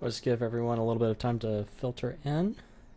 Let's give everyone a little bit of time to filter in.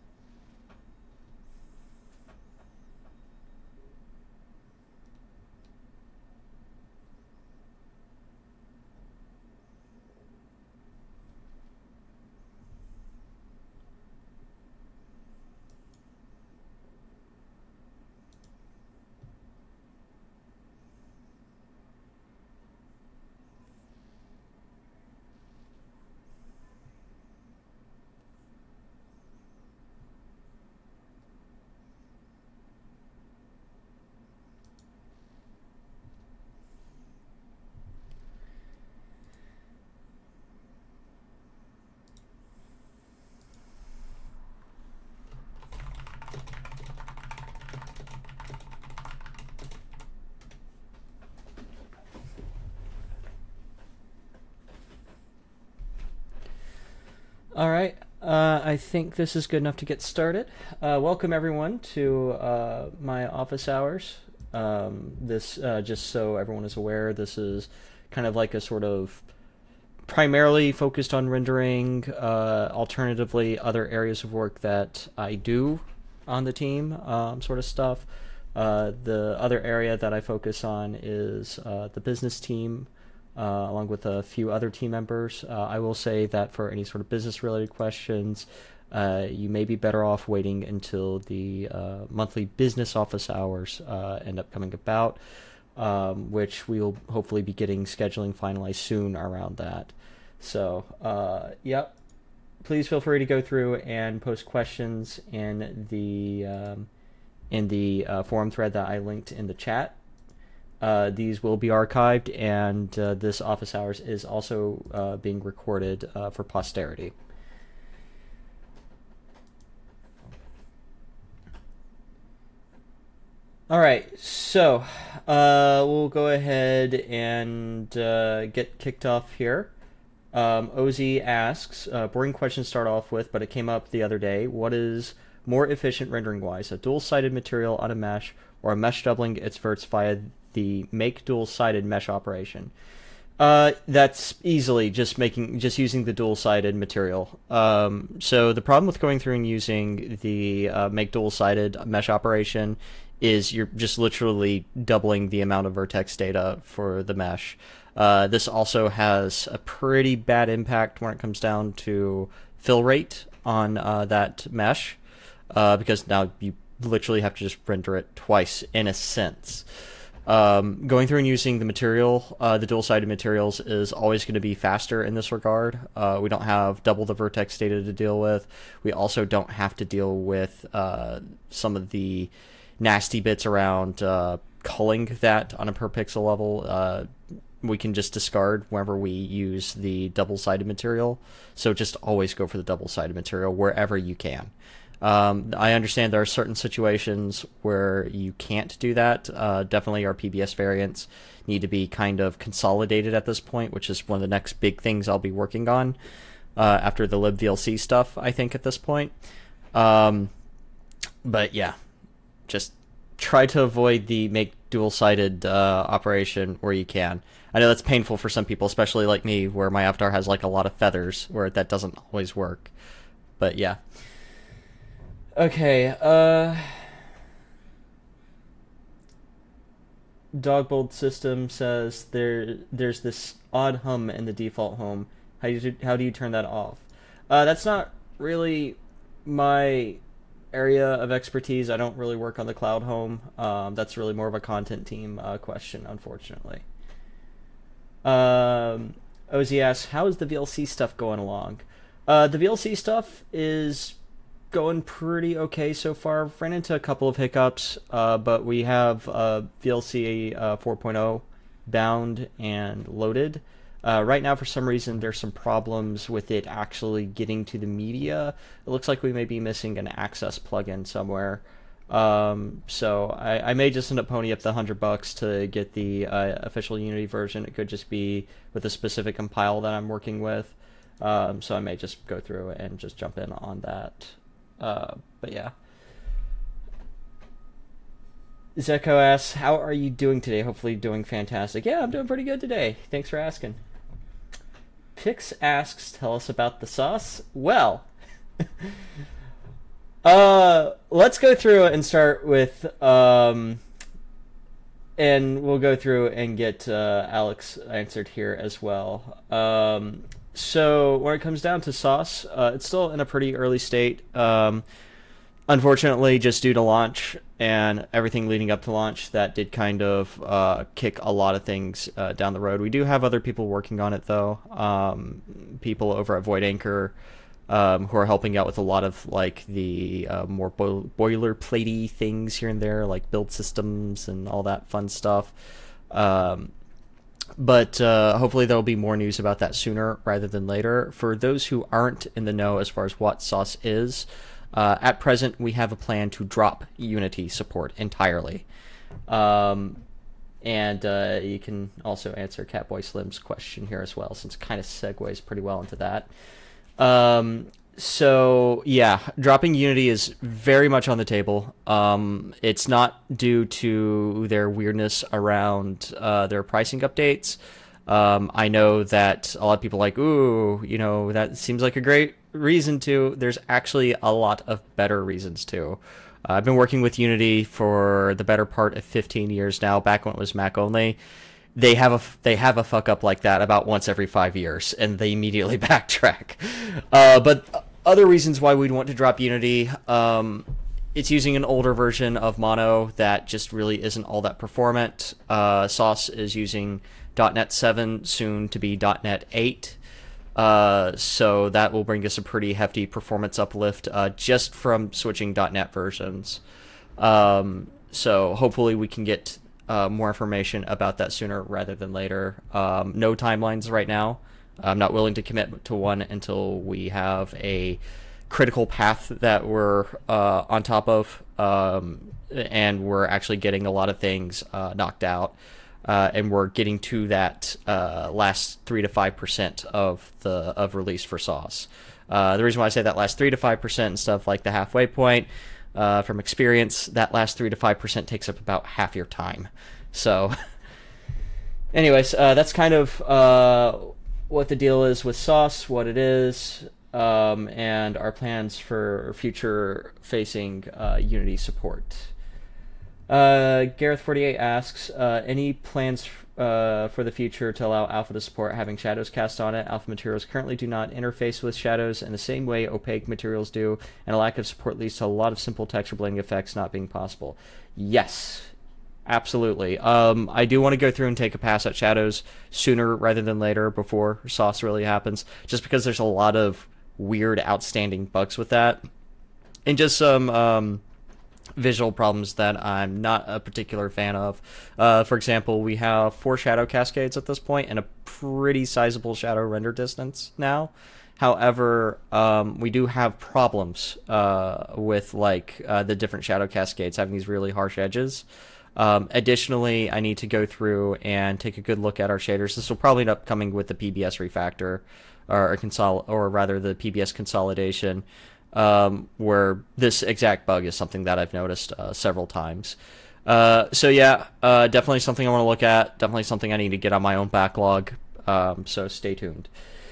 All right. I think this is good enough to get started. Welcome, everyone, to my office hours. This, just so everyone is aware, this is kind of like a sort of primarily focused on rendering, alternatively, other areas of work that I do on the team, sort of stuff. The other area that I focus on is the business team, along with a few other team members. I will say that for any sort of business related questions, you may be better off waiting until the monthly business office hours end up coming about, which we will hopefully be getting scheduling finalized soon around that. So, yep. Please feel free to go through and post questions in the forum thread that I linked in the chat. These will be archived, and this office hours is also being recorded for posterity. All right, so we'll go ahead and get kicked off here. OZ asks, boring question to start off with, but it came up the other day. What is more efficient rendering-wise, a dual-sided material on a mesh, or a mesh doubling its verts via the make dual-sided mesh operation? That's easily just using the dual-sided material. So the problem with going through and using the make dual-sided mesh operation is you're just literally doubling the amount of vertex data for the mesh. This also has a pretty bad impact when it comes down to fill rate on that mesh, because now you literally have to just render it twice in a sense. Going through and using the material, the dual-sided materials, is always going to be faster in this regard. We don't have double the vertex data to deal with. We also don't have to deal with some of the nasty bits around culling that on a per pixel level. We can just discard whenever we use the double-sided material. So just always go for the double-sided material wherever you can. I understand there are certain situations where you can't do that. Definitely our PBS variants need to be kind of consolidated at this point, which is one of the next big things I'll be working on after the libVLC stuff, I think, at this point. But yeah, just try to avoid the make dual-sided operation where you can. I know that's painful for some people, especially like me, where my avatar has like a lot of feathers, where that doesn't always work. But yeah. Okay, Dogbold System says there's this odd hum in the default home. How do you turn that off? That's not really my area of expertise. I don't really work on the cloud home. That's really more of a content team question, unfortunately. OZ asks, how is the VLC stuff going along? The VLC stuff is going pretty okay so far. Ran into a couple of hiccups, but we have VLC 4.0 bound and loaded. Right now, for some reason, there's some problems with it actually getting to the media. It looks like we may be missing an access plugin somewhere. So I may just end up ponying up the $100 to get the official Unity version. It could just be with a specific compile that I'm working with. So I may just go through and just jump in on that. But yeah. Zeko asks, how are you doing today? Hopefully doing fantastic. Yeah, I'm doing pretty good today. Thanks for asking. Tix asks, tell us about the sauce. Well, let's go through and start with and we'll go through and get Alex answered here as well. So when it comes down to sauce, it's still in a pretty early state. Unfortunately, just due to launch and everything leading up to launch, that did kind of kick a lot of things down the road. We do have other people working on it, though. People over at Void Anchor who are helping out with a lot of like the more boilerplatey things here and there, like build systems and all that fun stuff. But hopefully there'll be more news about that sooner rather than later. For those who aren't in the know as far as what sauce is, at present we have a plan to drop Unity support entirely. And you can also answer Catboy Slim's question here as well, since it kind of segues pretty well into that. So yeah, dropping Unity is very much on the table. It's not due to their weirdness around their pricing updates. I know that a lot of people are like, ooh, you know, that seems like a great reason to. There's actually a lot of better reasons to. I've been working with Unity for the better part of 15 years now, back when it was Mac only. They have a fuck up like that about once every 5 years, and they immediately backtrack. But other reasons why we'd want to drop Unity, it's using an older version of Mono that just really isn't all that performant. Sauce is using .NET 7, soon to be .NET 8. So that will bring us a pretty hefty performance uplift just from switching .NET versions. So hopefully we can get more information about that sooner rather than later. No timelines right now. I'm not willing to commit to one until we have a critical path that we're on top of, and we're actually getting a lot of things knocked out, and we're getting to that last 3 to 5% of release for Sauce. The reason why I say that last 3 to 5% and stuff like the halfway point, from experience, that last 3 to 5% takes up about half your time. So, anyways, that's kind of what the deal is with Sauce, what it is, and our plans for future-facing Unity support. Gareth48 asks, any plans for the future to allow Alpha to support having shadows cast on it? Alpha materials currently do not interface with shadows in the same way opaque materials do, and a lack of support leads to a lot of simple texture blending effects not being possible. Yes, absolutely. I do want to go through and take a pass at shadows sooner rather than later, before Sauce really happens, just because there's a lot of weird, outstanding bugs with that, and just some visual problems that I'm not a particular fan of. For example, we have 4 shadow cascades at this point and a pretty sizable shadow render distance now. However, we do have problems with like the different shadow cascades having these really harsh edges. Additionally, I need to go through and take a good look at our shaders. This will probably end up coming with the PBS refactor, or rather the PBS consolidation, where this exact bug is something that I've noticed several times. So yeah, definitely something I want to look at. Definitely something I need to get on my own backlog. So stay tuned.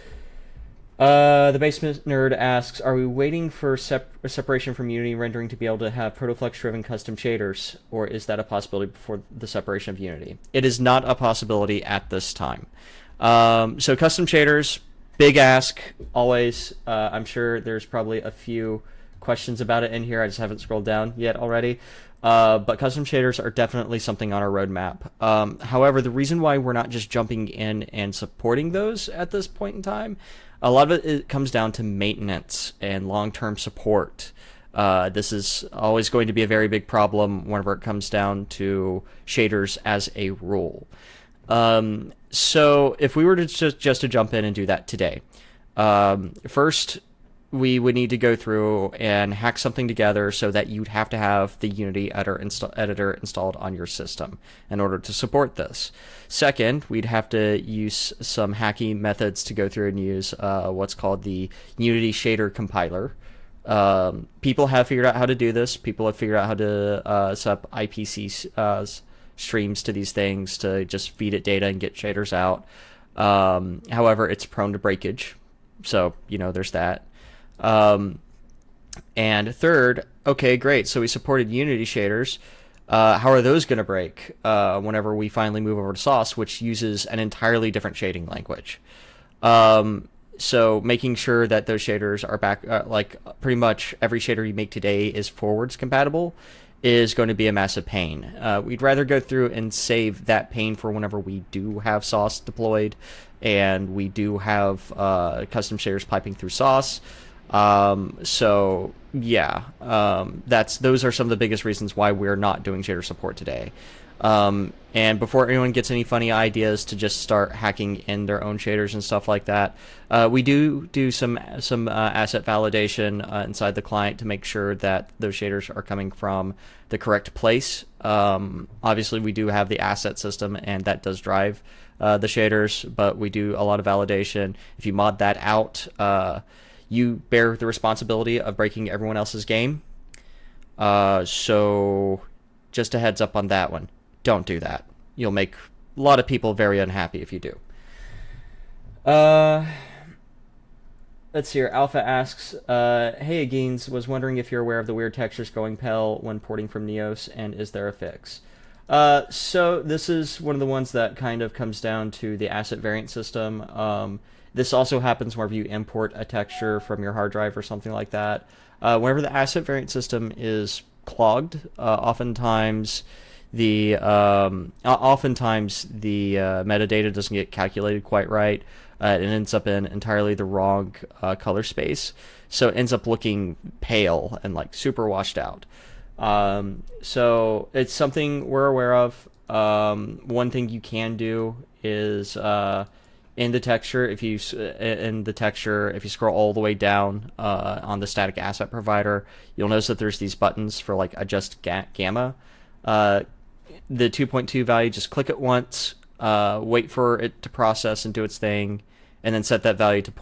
The Basement Nerd asks, are we waiting for separation from Unity rendering to be able to have Protoflux-driven custom shaders, or is that a possibility before the separation of Unity? It is not a possibility at this time. So custom shaders, big ask, always. I'm sure there's probably a few questions about it in here. I just haven't scrolled down yet already. But custom shaders are definitely something on our roadmap. However, the reason why we're not just jumping in and supporting those at this point in time, a lot of it comes down to maintenance and long-term support. This is always going to be a very big problem whenever it comes down to shaders as a rule. So if we were to just to jump in and do that today, first we would need to go through and hack something together so that you'd have to have the Unity editor installed on your system in order to support this. Second, we'd have to use some hacky methods to go through and use what's called the Unity Shader Compiler. People have figured out how to do this. People have figured out how to set up IPC streams to these things to just feed it data and get shaders out. However, it's prone to breakage, so there's that. Um, and third, okay, great. So we supported Unity shaders. How are those going to break whenever we finally move over to Sauce, which uses an entirely different shading language? So making sure that those shaders are back, like pretty much every shader you make today is forwards compatible, is going to be a massive pain. We'd rather go through and save that pain for whenever we do have Sauce deployed and we do have custom shaders piping through Sauce. So yeah, those are some of the biggest reasons why we're not doing shader support today. And before anyone gets any funny ideas to just start hacking in their own shaders and stuff like that, we do some asset validation inside the client to make sure that those shaders are coming from the correct place. Obviously, we do have the asset system, and that does drive the shaders, but we do a lot of validation. If you mod that out, you bear the responsibility of breaking everyone else's game. So just a heads up on that one. Don't do that. You'll make a lot of people very unhappy if you do. Let's see here. Alpha asks, hey Agines, was wondering if you're aware of the weird textures going pale when porting from Neos, and is there a fix? So this is one of the ones that kind of comes down to the asset variant system. This also happens whenever you import a texture from your hard drive or something like that. Whenever the asset variant system is clogged, oftentimes the metadata doesn't get calculated quite right. It ends up in entirely the wrong color space, so it ends up looking pale and like super washed out. So it's something we're aware of. One thing you can do is in the texture, if you scroll all the way down on the static asset provider, you'll notice that there's these buttons for like adjust gamma. The 2.2 value, just click it once, wait for it to process and do its thing, and then set that value to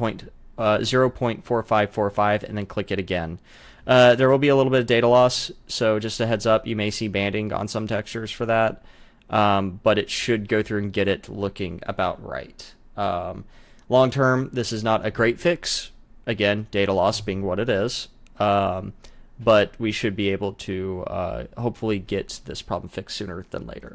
0.4545, and then click it again. There will be a little bit of data loss, so just a heads up, you may see banding on some textures for that, but it should go through and get it looking about right. Long term, this is not a great fix. Again, data loss being what it is. But we should be able to hopefully get this problem fixed sooner than later.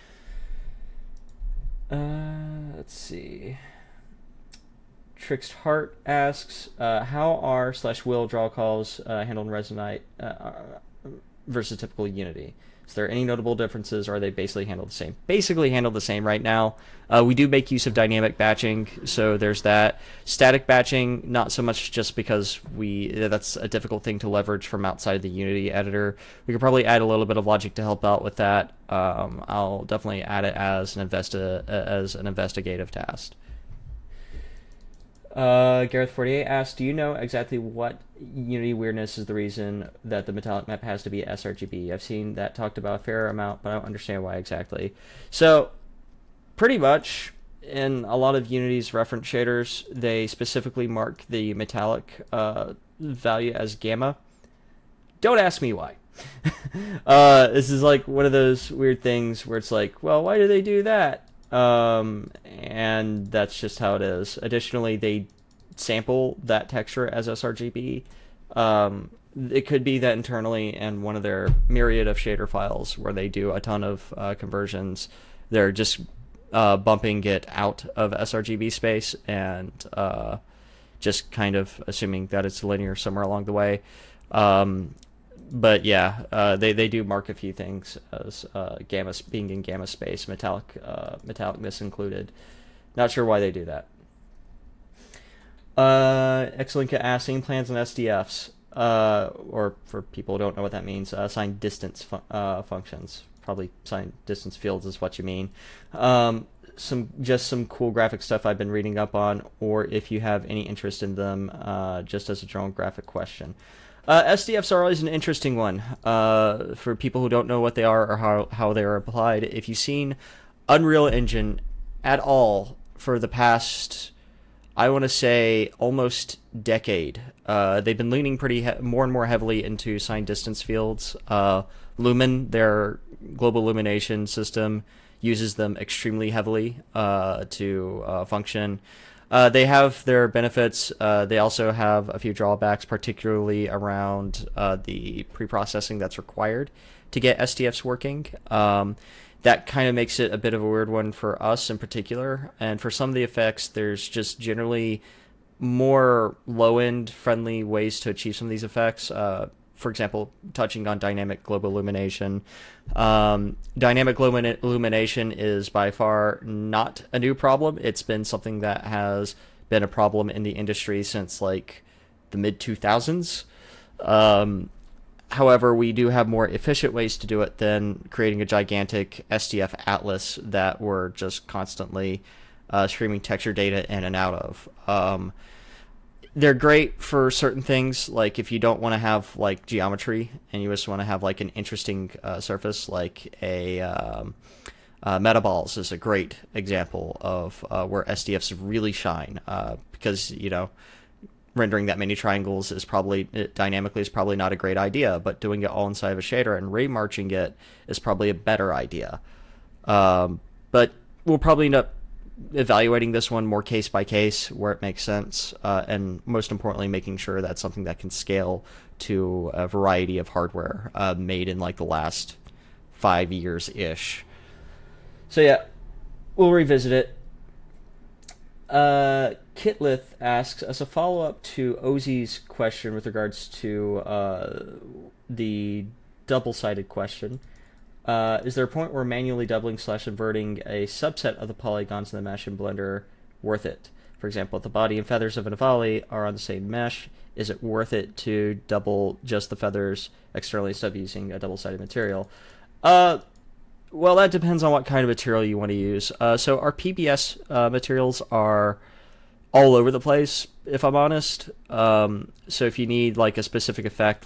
Let's see. Tricked Heart asks, how are /will draw calls handled in Resonite versus typical Unity? Is there any notable differences, or are they basically handled the same? Basically handled the same right now. We do make use of dynamic batching, so there's that. Static batching, not so much, just because that's a difficult thing to leverage from outside the Unity editor. We could probably add a little bit of logic to help out with that. I'll definitely add it as an investigative task. Gareth48 asks, do you know exactly what Unity weirdness is the reason that the metallic map has to be sRGB? I've seen that talked about a fair amount, but I don't understand why exactly. So, pretty much, in a lot of Unity's reference shaders, they specifically mark the metallic value as gamma. Don't ask me why. This is like one of those weird things where it's like, well, why do they do that? And that's just how it is. Additionally, they sample that texture as sRGB. It could be that internally in one of their myriad of shader files where they do a ton of conversions, they're just bumping it out of sRGB space and just kind of assuming that it's linear somewhere along the way. But yeah, they do mark a few things as gamma being in gamma space, metallicness included. Not sure why they do that. Xlinka asking plans on SDFs, or for people who don't know what that means, signed distance functions. Probably signed distance fields is what you mean. Some cool graphic stuff I've been reading up on, or if you have any interest in them, just as a general graphic question. SDFs are always an interesting one for people who don't know what they are or how they are applied. If you've seen Unreal Engine at all for the past, I want to say, almost decade, they've been leaning more and more heavily into signed distance fields Lumen, their global illumination system, uses them extremely heavily to function. They have their benefits. They also have a few drawbacks, particularly around the pre-processing that's required to get SDFs working. That kind of makes it a bit of a weird one for us in particular. And for some of the effects, there's just generally more low-end friendly ways to achieve some of these effects. For example, touching on dynamic global illumination. Dynamic illumination is by far not a new problem. It's been something that has been a problem in the industry since like the mid 2000s. However, we do have more efficient ways to do it than creating a gigantic SDF atlas that we're just constantly streaming texture data in and out of. They're great for certain things, like if you don't want to have like geometry and you just want to have like an interesting surface, like a Metaballs is a great example of where SDFs really shine, because rendering that many triangles is probably dynamically is probably not a great idea, but doing it all inside of a shader and remarching it is probably a better idea. But we'll probably end up evaluating this one more case by case where it makes sense, and most importantly making sure that's something that can scale to a variety of hardware made in like the last 5 years ish. So yeah, we'll revisit it. Kitlith asks, as a follow-up to Ozzy's question with regards to the double-sided question, is there a point where manually doubling / inverting a subset of the polygons in the mesh in Blender worth it? For example, if the body and feathers of an Avali are on the same mesh, is it worth it to double just the feathers externally instead of using a double-sided material? Well, that depends on what kind of material you want to use. So our PBS materials are all over the place, if I'm honest. So if you need like a specific effect,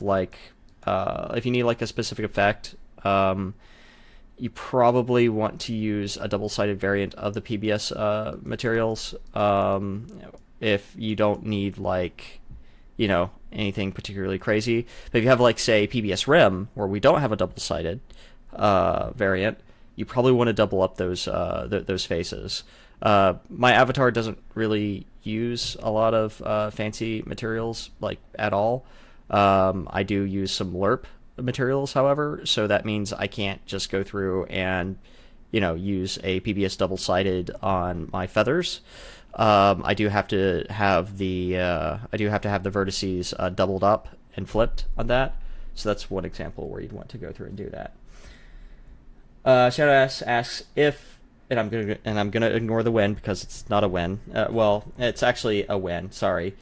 you probably want to use a double-sided variant of the PBS materials. If you don't need anything particularly crazy, but if you have like say PBS Rim where we don't have a double-sided variant, you probably want to double up those faces. My avatar doesn't really use a lot of fancy materials like at all. I do use some LERP materials, however, so that means I can't just go through and use a PBS double-sided on my feathers. I do have to have the vertices doubled up and flipped on that. So that's one example where you'd want to go through and do that. Shadow asks if, and I'm gonna ignore the when because it's not a when. Well, it's actually a when. Sorry.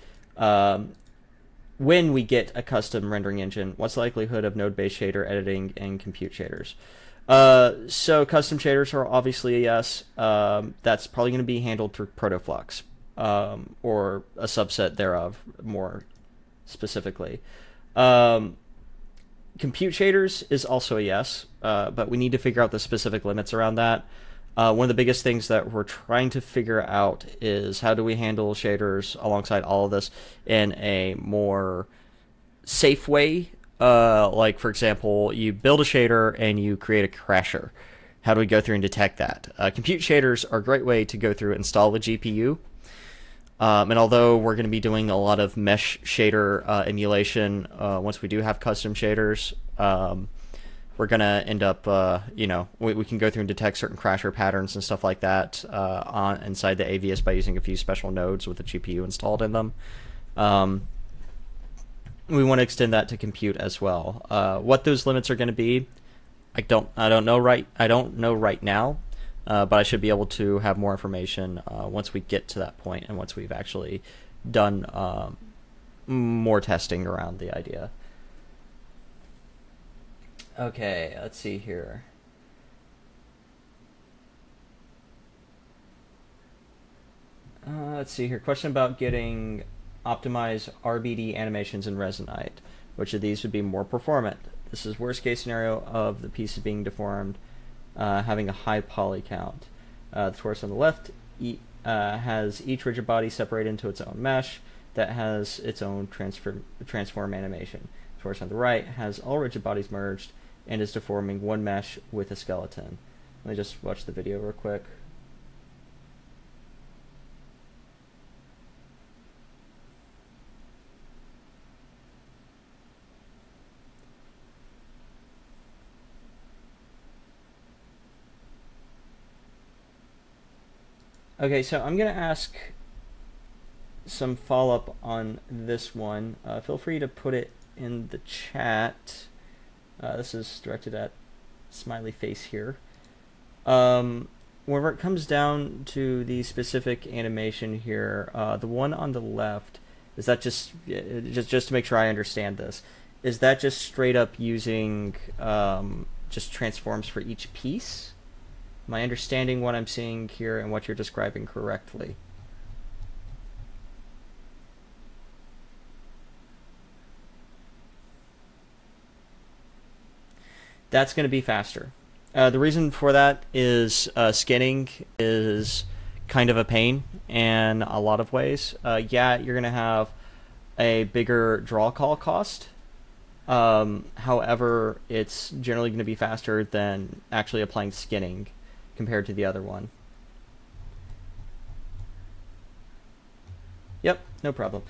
When we get a custom rendering engine, what's the likelihood of node-based shader editing and compute shaders? So custom shaders are obviously a yes. That's probably going to be handled through Protoflux, or a subset thereof, more specifically. Compute shaders is also a yes, but we need to figure out the specific limits around that. One of the biggest things that we're trying to figure out is how do we handle shaders alongside all of this in a more safe way. Like, for example, you build a shader and you create a crasher. How do we go through and detect that? Compute shaders are a great way to go through and install the GPU. And although we're going to be doing a lot of mesh shader emulation once we do have custom shaders, we're going to end up, we can go through and detect certain crasher patterns and stuff like that inside the AVS by using a few special nodes with the GPU installed in them. We want to extend that to compute as well. What those limits are going to be, I don't know right now, but I should be able to have more information once we get to that point and once we've actually done more testing around the idea. Okay, let's see here. Question about getting optimized RBD animations in Resonite. Which of these would be more performant? This is worst case scenario of the pieces being deformed, having a high poly count. The torus on the left has each rigid body separated into its own mesh that has its own transform animation. The torus on the right has all rigid bodies merged and is deforming one mesh with a skeleton. Let me just watch the video real quick. Okay, so I'm going to ask some follow-up on this one. Feel free to put it in the chat. This is directed at Smiley Face here. Whenever it comes down to the specific animation here, the one on the left, is that just to make sure I understand this, is that just straight up using just transforms for each piece? Am I understanding what I'm seeing here and what you're describing correctly? That's going to be faster. The reason for that is skinning is kind of a pain in a lot of ways. Yeah, you're going to have a bigger draw call cost. However, it's generally going to be faster than actually applying skinning compared to the other one. Yep, no problem.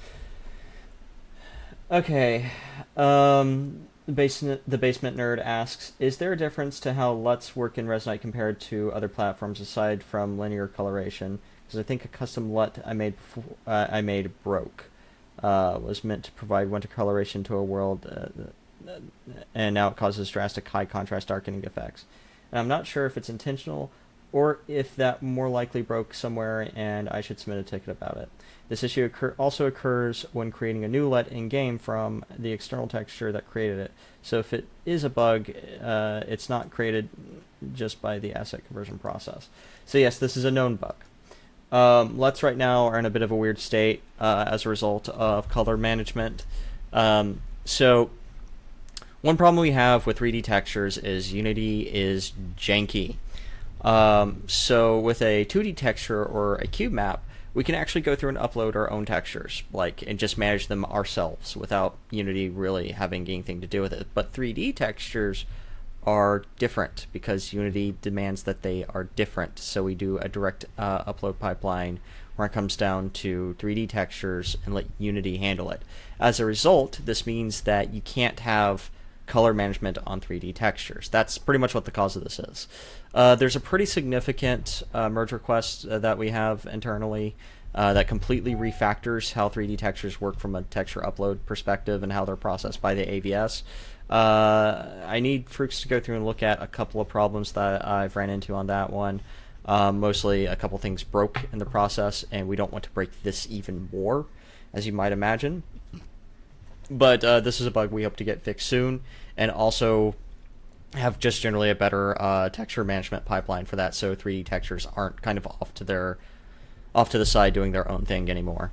Okay. The basement nerd asks, is there a difference to how LUTs work in Resonite compared to other platforms aside from linear coloration? Because I think a custom LUT I made broke. Was meant to provide winter coloration to a world, and now it causes drastic high contrast darkening effects. And I'm not sure if it's intentional or if that more likely broke somewhere and I should submit a ticket about it. This issue also occurs when creating a new LUT in-game from the external texture that created it. So if it is a bug, it's not created just by the asset conversion process. So yes, this is a known bug. LUTs right now are in a bit of a weird state as a result of color management. So one problem we have with 3D textures is Unity is janky. So with a 2D texture or a cube map, we can actually go through and upload our own textures, and just manage them ourselves without Unity really having anything to do with it. But 3D textures are different because Unity demands that they are different. So we do a direct upload pipeline where it comes down to 3D textures and let Unity handle it. As a result, this means that you can't have color management on 3D textures. That's pretty much what the cause of this is. There's a pretty significant merge request that we have internally that completely refactors how 3D textures work from a texture upload perspective and how they're processed by the AVS. I need Fruits to go through and look at a couple of problems that I've ran into on that one. Mostly a couple things broke in the process, and we don't want to break this even more, as you might imagine. But this is a bug we hope to get fixed soon, and also have just generally a better texture management pipeline for that, so 3D textures aren't kind of off to the side doing their own thing anymore.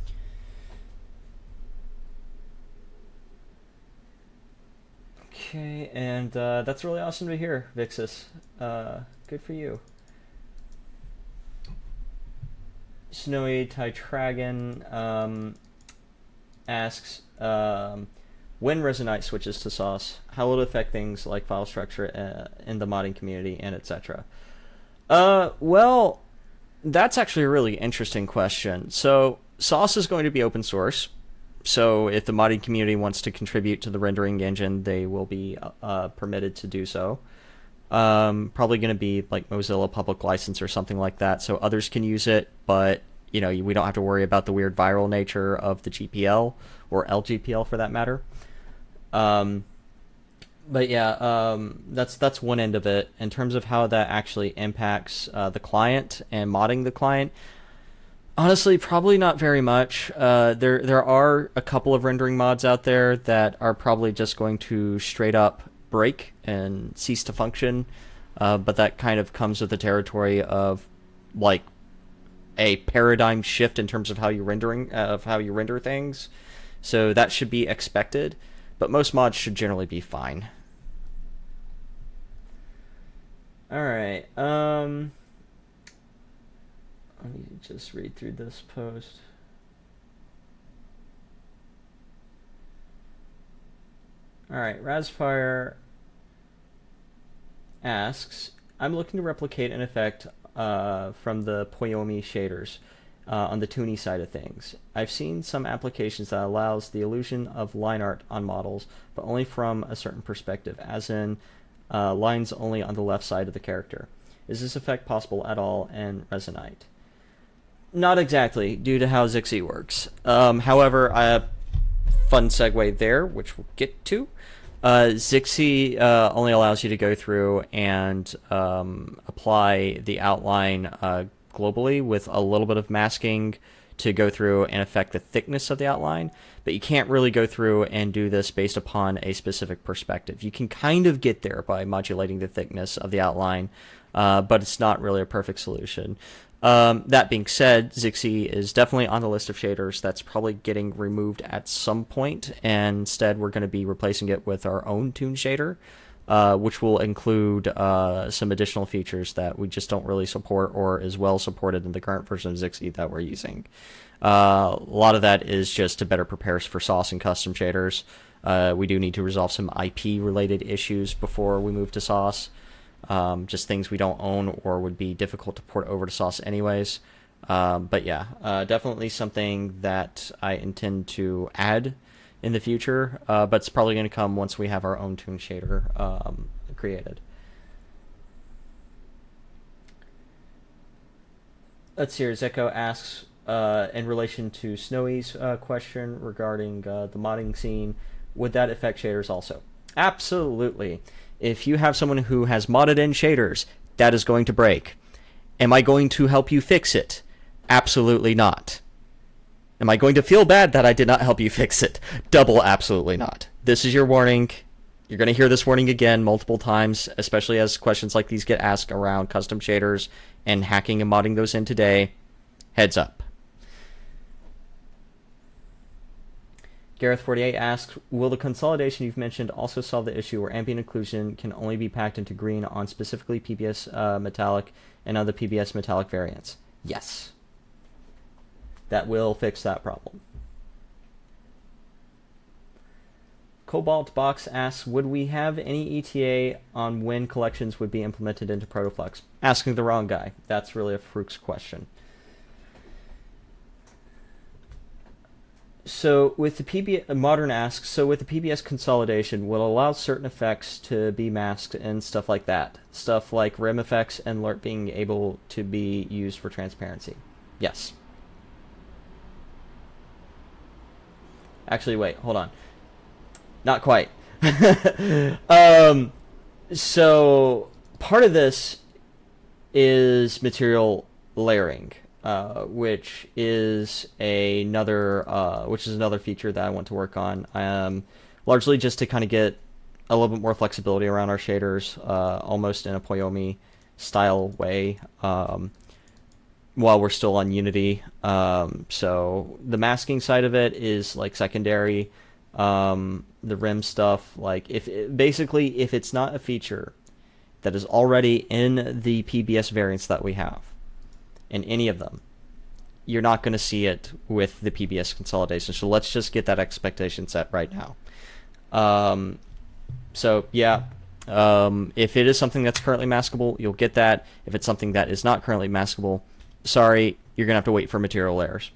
Okay, and that's really awesome to hear, Vixus. Good for you. Snowy Titragon asks, when Resonite switches to Sauce, how will it affect things like file structure in the modding community and etc.? Well, that's actually a really interesting question. So Sauce is going to be open source. So if the modding community wants to contribute to the rendering engine, they will be permitted to do so. Probably going to be like Mozilla public license or something like that, so others can use it, but we don't have to worry about the weird viral nature of the GPL or LGPL for that matter. But yeah, that's one end of it. In terms of how that actually impacts the client and modding the client, honestly, probably not very much. There are a couple of rendering mods out there that are probably just going to straight up break and cease to function, but that kind of comes with the territory of like a paradigm shift in terms of how you render things. So that should be expected, but most mods should generally be fine. All right. Let me just read through this post. All right, Razfire asks, I'm looking to replicate an effect from the Poyomi shaders on the Toonie side of things. I've seen some applications that allows the illusion of line art on models, but only from a certain perspective, as in lines only on the left side of the character. Is this effect possible at all in Resonite? Not exactly, due to how Zixi works. However, fun segue there, which we'll get to. Zixi only allows you to go through and apply the outline globally with a little bit of masking to go through and affect the thickness of the outline, but you can't really go through and do this based upon a specific perspective. You can kind of get there by modulating the thickness of the outline, but it's not really a perfect solution. That being said, Zixi is definitely on the list of shaders that's probably getting removed at some point, and instead we're going to be replacing it with our own Toon shader, which will include some additional features that we just don't really support or is well supported in the current version of Zixi that we're using. A lot of that is just to better prepare us for Sauce and custom shaders. We do need to resolve some IP-related issues before we move to Sauce. Just things we don't own or would be difficult to port over to Sauce anyways. But yeah, definitely something that I intend to add in the future, but it's probably going to come once we have our own Toon shader created. Let's see here. Zeko asks, in relation to Snowy's question regarding the modding scene, would that affect shaders also? Absolutely. If you have someone who has modded in shaders, that is going to break. Am I going to help you fix it? Absolutely not. Am I going to feel bad that I did not help you fix it? Double absolutely not. This is your warning. You're going to hear this warning again multiple times, especially as questions like these get asked around custom shaders and hacking and modding those in today. Heads up. Gareth48 asks, will the consolidation you've mentioned also solve the issue where ambient occlusion can only be packed into green on specifically PBS metallic and other PBS metallic variants? Yes. That will fix that problem. Cobalt Box asks, would we have any ETA on when collections would be implemented into Protoflux? Asking the wrong guy. That's really a Fruix question. So with the PBS, Modern asks, so with the PBS consolidation, will allow certain effects to be masked and stuff like that? Stuff like rim effects and LERP being able to be used for transparency? Yes. Actually, wait, hold on. Not quite. So part of this is material layering. Which is another feature that I want to work on. Largely just to kind of get a little bit more flexibility around our shaders, almost in a Poyomi style way, while we're still on Unity. So the masking side of it is like secondary. The rim stuff, like if it's not a feature that is already in the PBS variants that we have, in any of them, you're not going to see it with the PBS consolidation. So let's just get that expectation set right now. So yeah, if it is something that's currently maskable, you'll get that. If it's something that is not currently maskable, sorry, you're going to have to wait for material layers.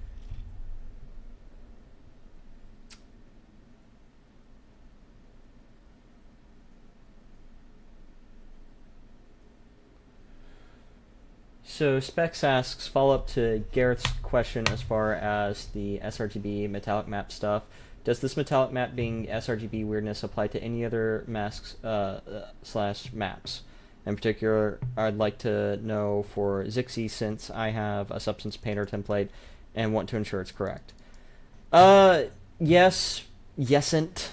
So Specs asks, follow-up to Garrett's question as far as the sRGB metallic map stuff. Does this metallic map being sRGB weirdness apply to any other masks slash maps? In particular, I'd like to know for Zixi, since I have a Substance Painter template and want to ensure it's correct. Yes, yesn't.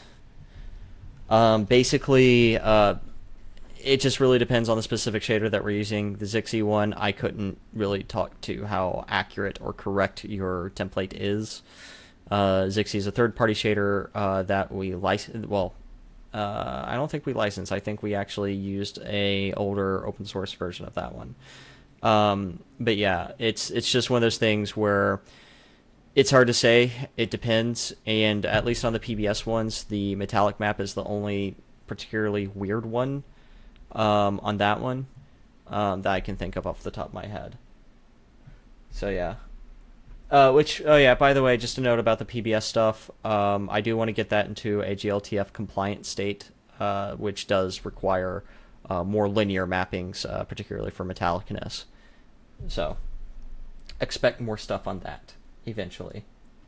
Basically, it just really depends on the specific shader that we're using. The Zixi one, I couldn't really talk to how accurate or correct your template is. Zixi is a third-party shader that we license. Well, I don't think we licensed. I think we actually used a older open source version of that one. But yeah, it's just one of those things where it's hard to say. It depends, and at least on the PBS ones, the metallic map is the only particularly weird one. on that one that I can think of off the top of my head. So yeah. Oh yeah, by the way, just a note about the PBS stuff. I do want to get that into a GLTF compliant state, which does require more linear mappings, particularly for metallicness. So expect more stuff on that eventually.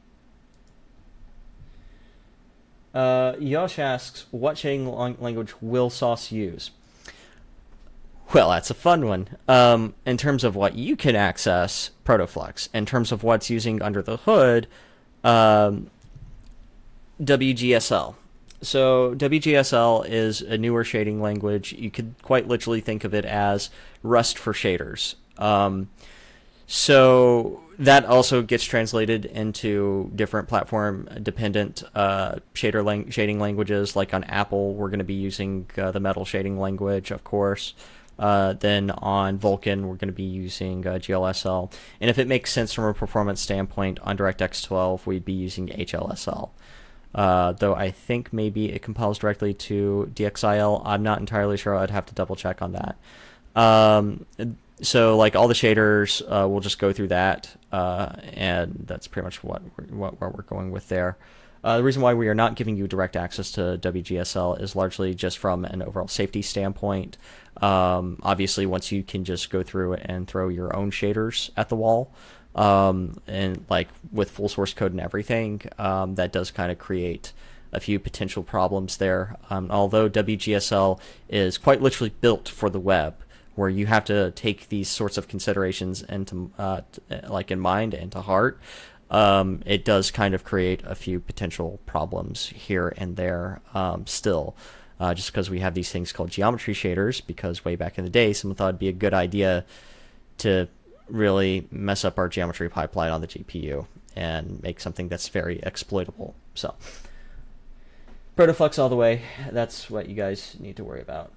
Yosh asks, what shading language will Sauce use? Well, that's a fun one. In terms of what you can access, Protoflux. In terms of what's using under the hood, WGSL. So WGSL is a newer shading language. You could quite literally think of it as Rust for shaders. So that also gets translated into different platform-dependent shading languages. Like on Apple, we're going to be using the Metal shading language, of course. Then on Vulkan, we're going to be using GLSL. And if it makes sense from a performance standpoint, on DirectX 12, we'd be using HLSL. Though I think maybe it compiles directly to DXIL. I'm not entirely sure. I'd have to double check on that. So like all the shaders, we'll just go through that, and that's pretty much what we're going with there. The reason why we are not giving you direct access to WGSL is largely just from an overall safety standpoint. Obviously, once you can just go through and throw your own shaders at the wall, and like with full source code and everything, that does kind of create a few potential problems there. Although WGSL is quite literally built for the web, where you have to take these sorts of considerations into like in mind and to heart. It does kind of create a few potential problems here and there still, just because we have these things called geometry shaders, because way back in the day someone thought it'd be a good idea to really mess up our geometry pipeline on the GPU and make something that's very exploitable. So Protoflux all the way, that's what you guys need to worry about.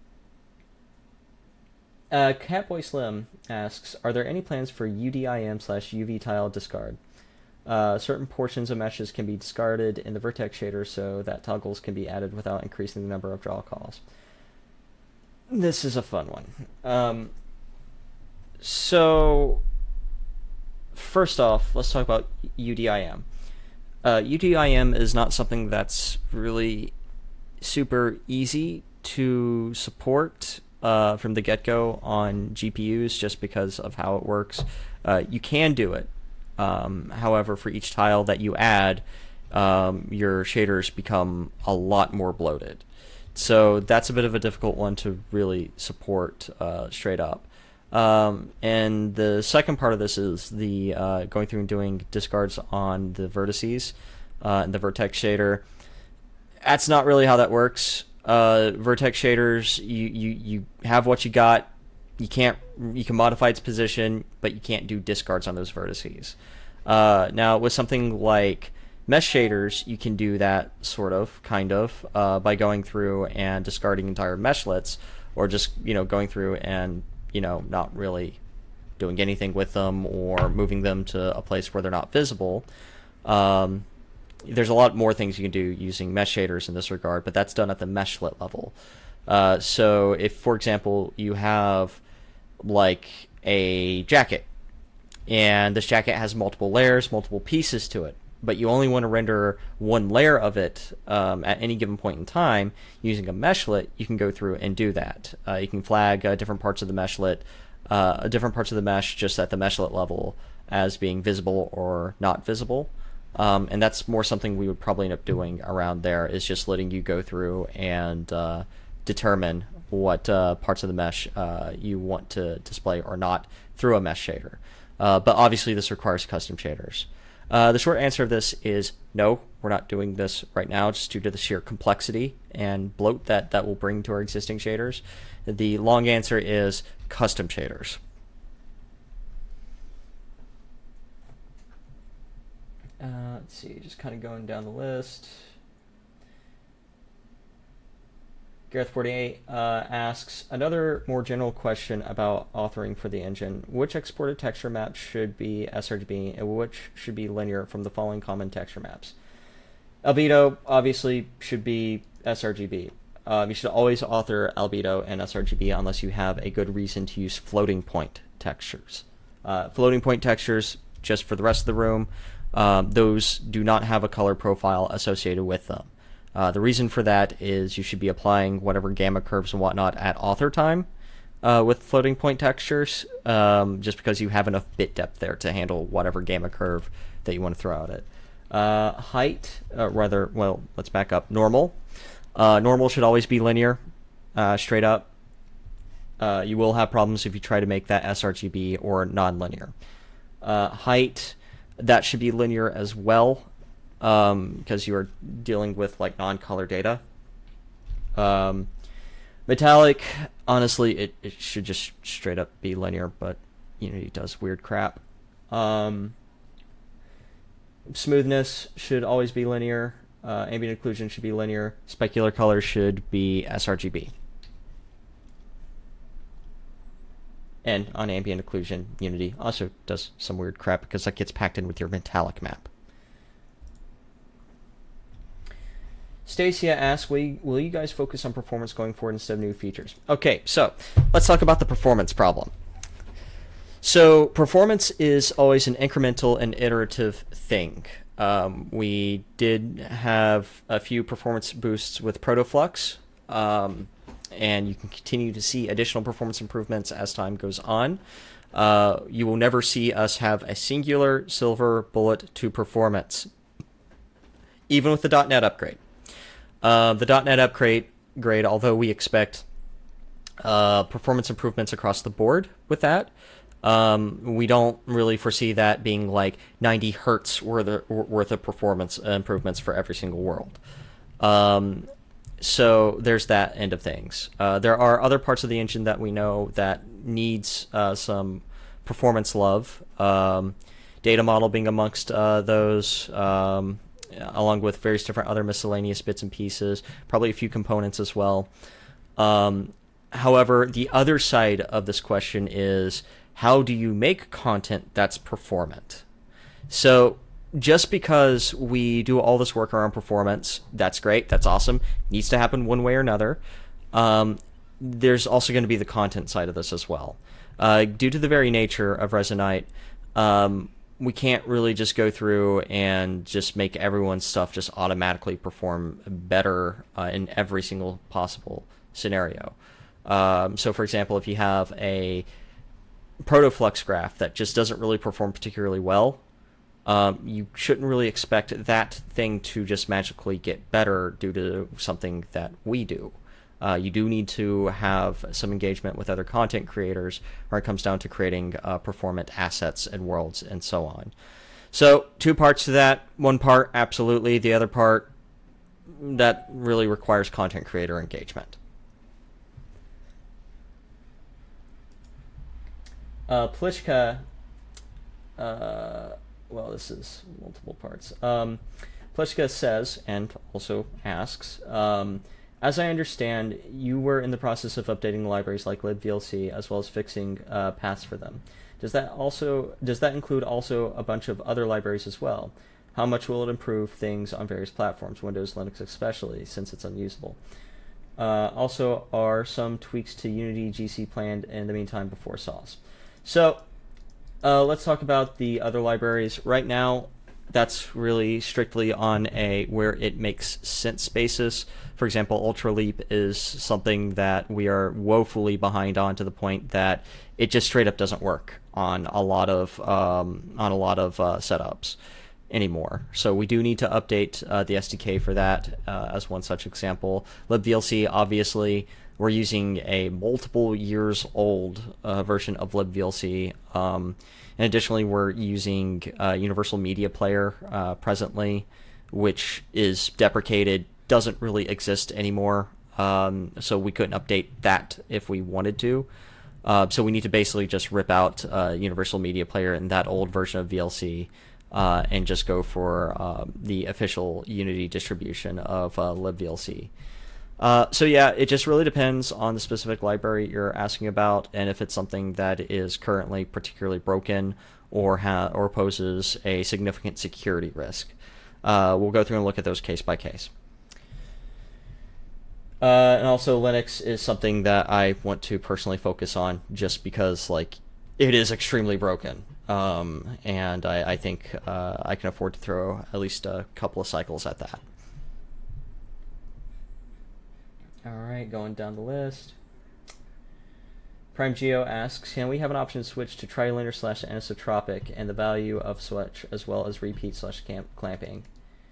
Catboy Slim asks, are there any plans for UDIM/UV tile discard? Certain portions of meshes can be discarded in the vertex shader so that toggles can be added without increasing the number of draw calls. This is a fun one. So, first off, let's talk about UDIM. UDIM is not something that's really super easy to support from the get-go on GPUs, just because of how it works. You can do it. However, for each tile that you add, your shaders become a lot more bloated. So that's a bit of a difficult one to really support straight up. And the second part of this is the going through and doing discards on the vertices and the vertex shader. That's not really how that works. Vertex shaders, you have what you got. You can modify its position, but you can't do discards on those vertices. Now with something like mesh shaders, you can do that kind of by going through and discarding entire meshlets, or just going through and not really doing anything with them, or moving them to a place where they're not visible. There's a lot more things you can do using mesh shaders in this regard, but that's done at the meshlet level. So if, for example, you have like a jacket, and this jacket has multiple layers, multiple pieces to it, but you only want to render one layer of it at any given point in time using a meshlet, you can go through and do that. You can flag different parts of the meshlet, different parts of the mesh just at the meshlet level as being visible or not visible. And that's more something we would probably end up doing around there, is just letting you go through and determine what parts of the mesh you want to display or not through a mesh shader. But obviously this requires custom shaders. The short answer of this is no, we're not doing this right now, just due to the sheer complexity and bloat that will bring to our existing shaders. The long answer is custom shaders. Let's see, just kind of going down the list. Gareth48 asks, another more general question about authoring for the engine. Which exported texture maps should be sRGB and which should be linear from the following common texture maps? Albedo obviously should be sRGB. You should always author albedo and sRGB unless you have a good reason to use floating point textures. Floating point textures, just for the rest of the room, those do not have a color profile associated with them. The reason for that is you should be applying whatever gamma curves and whatnot at author time with floating point textures, just because you have enough bit depth there to handle whatever gamma curve that you want to throw at it. Height, let's back up. Normal. Normal should always be linear, straight up. You will have problems if you try to make that sRGB or non-linear. Height, that should be linear as well, because you are dealing with like non-color data. Metallic, honestly, it should just straight up be linear, but Unity does weird crap. Smoothness should always be linear. Ambient occlusion should be linear. Specular color should be sRGB. And on ambient occlusion, Unity also does some weird crap because that gets packed in with your metallic map. Stacia asks, will you guys focus on performance going forward instead of new features? Okay, so let's talk about the performance problem. So performance is always an incremental and iterative thing. We did have a few performance boosts with ProtoFlux, and you can continue to see additional performance improvements as time goes on. You will never see us have a singular silver bullet to performance, even with the .NET upgrade. The .NET upgrade, although we expect performance improvements across the board with that, we don't really foresee that being like 90 hertz worth of performance improvements for every single world. So there's that end of things. There are other parts of the engine that we know that needs some performance love. Data model being amongst those, along with various different other miscellaneous bits and pieces, probably a few components as well. However, the other side of this question is, how do you make content that's performant? So just because we do all this work around performance, that's great, that's awesome, needs to happen one way or another. There's also going to be the content side of this as well. Due to the very nature of Resonite, we can't really just go through and just make everyone's stuff just automatically perform better in every single possible scenario. So for example, if you have a ProtoFlux graph that just doesn't really perform particularly well, you shouldn't really expect that thing to just magically get better due to something that we do. You do need to have some engagement with other content creators when it comes down to creating performant assets and worlds and so on. So two parts to that. One part, absolutely. The other part, that really requires content creator engagement. Plishka, this is multiple parts. Plishka says, and also asks, as I understand, you were in the process of updating libraries like libvlc as well as fixing paths for them. Does that include also a bunch of other libraries as well? How much will it improve things on various platforms, Windows, Linux especially, since it's unusable? Also, are some tweaks to Unity GC planned in the meantime before SOS? So, let's talk about the other libraries. Right now, that's really strictly on a where it makes sense basis. For example, Ultraleap is something that we are woefully behind on, to the point that it just straight up doesn't work on a lot of setups anymore. So we do need to update the SDK for that as one such example. libvlc, obviously, we're using a multiple years old version of libvlc. And additionally, we're using Universal Media Player presently, which is deprecated, doesn't really exist anymore. So we couldn't update that if we wanted to. So we need to basically just rip out Universal Media Player and that old version of VLC and just go for the official Unity distribution of libvlc. So yeah, it just really depends on the specific library you're asking about, and if it's something that is currently particularly broken or poses a significant security risk. We'll go through and look at those case by case. And also Linux is something that I want to personally focus on, just because like it is extremely broken. And I think I can afford to throw at least a couple of cycles at that. All right, going down the list. Prime Geo asks, can we have an option to switch to trilinear slash anisotropic and the value of switch as well as repeat slash clamping?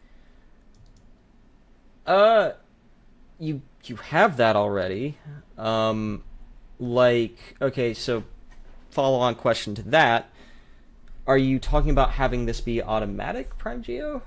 You have that already. Okay, so follow on question to that. Are you talking about having this be automatic, Prime Geo?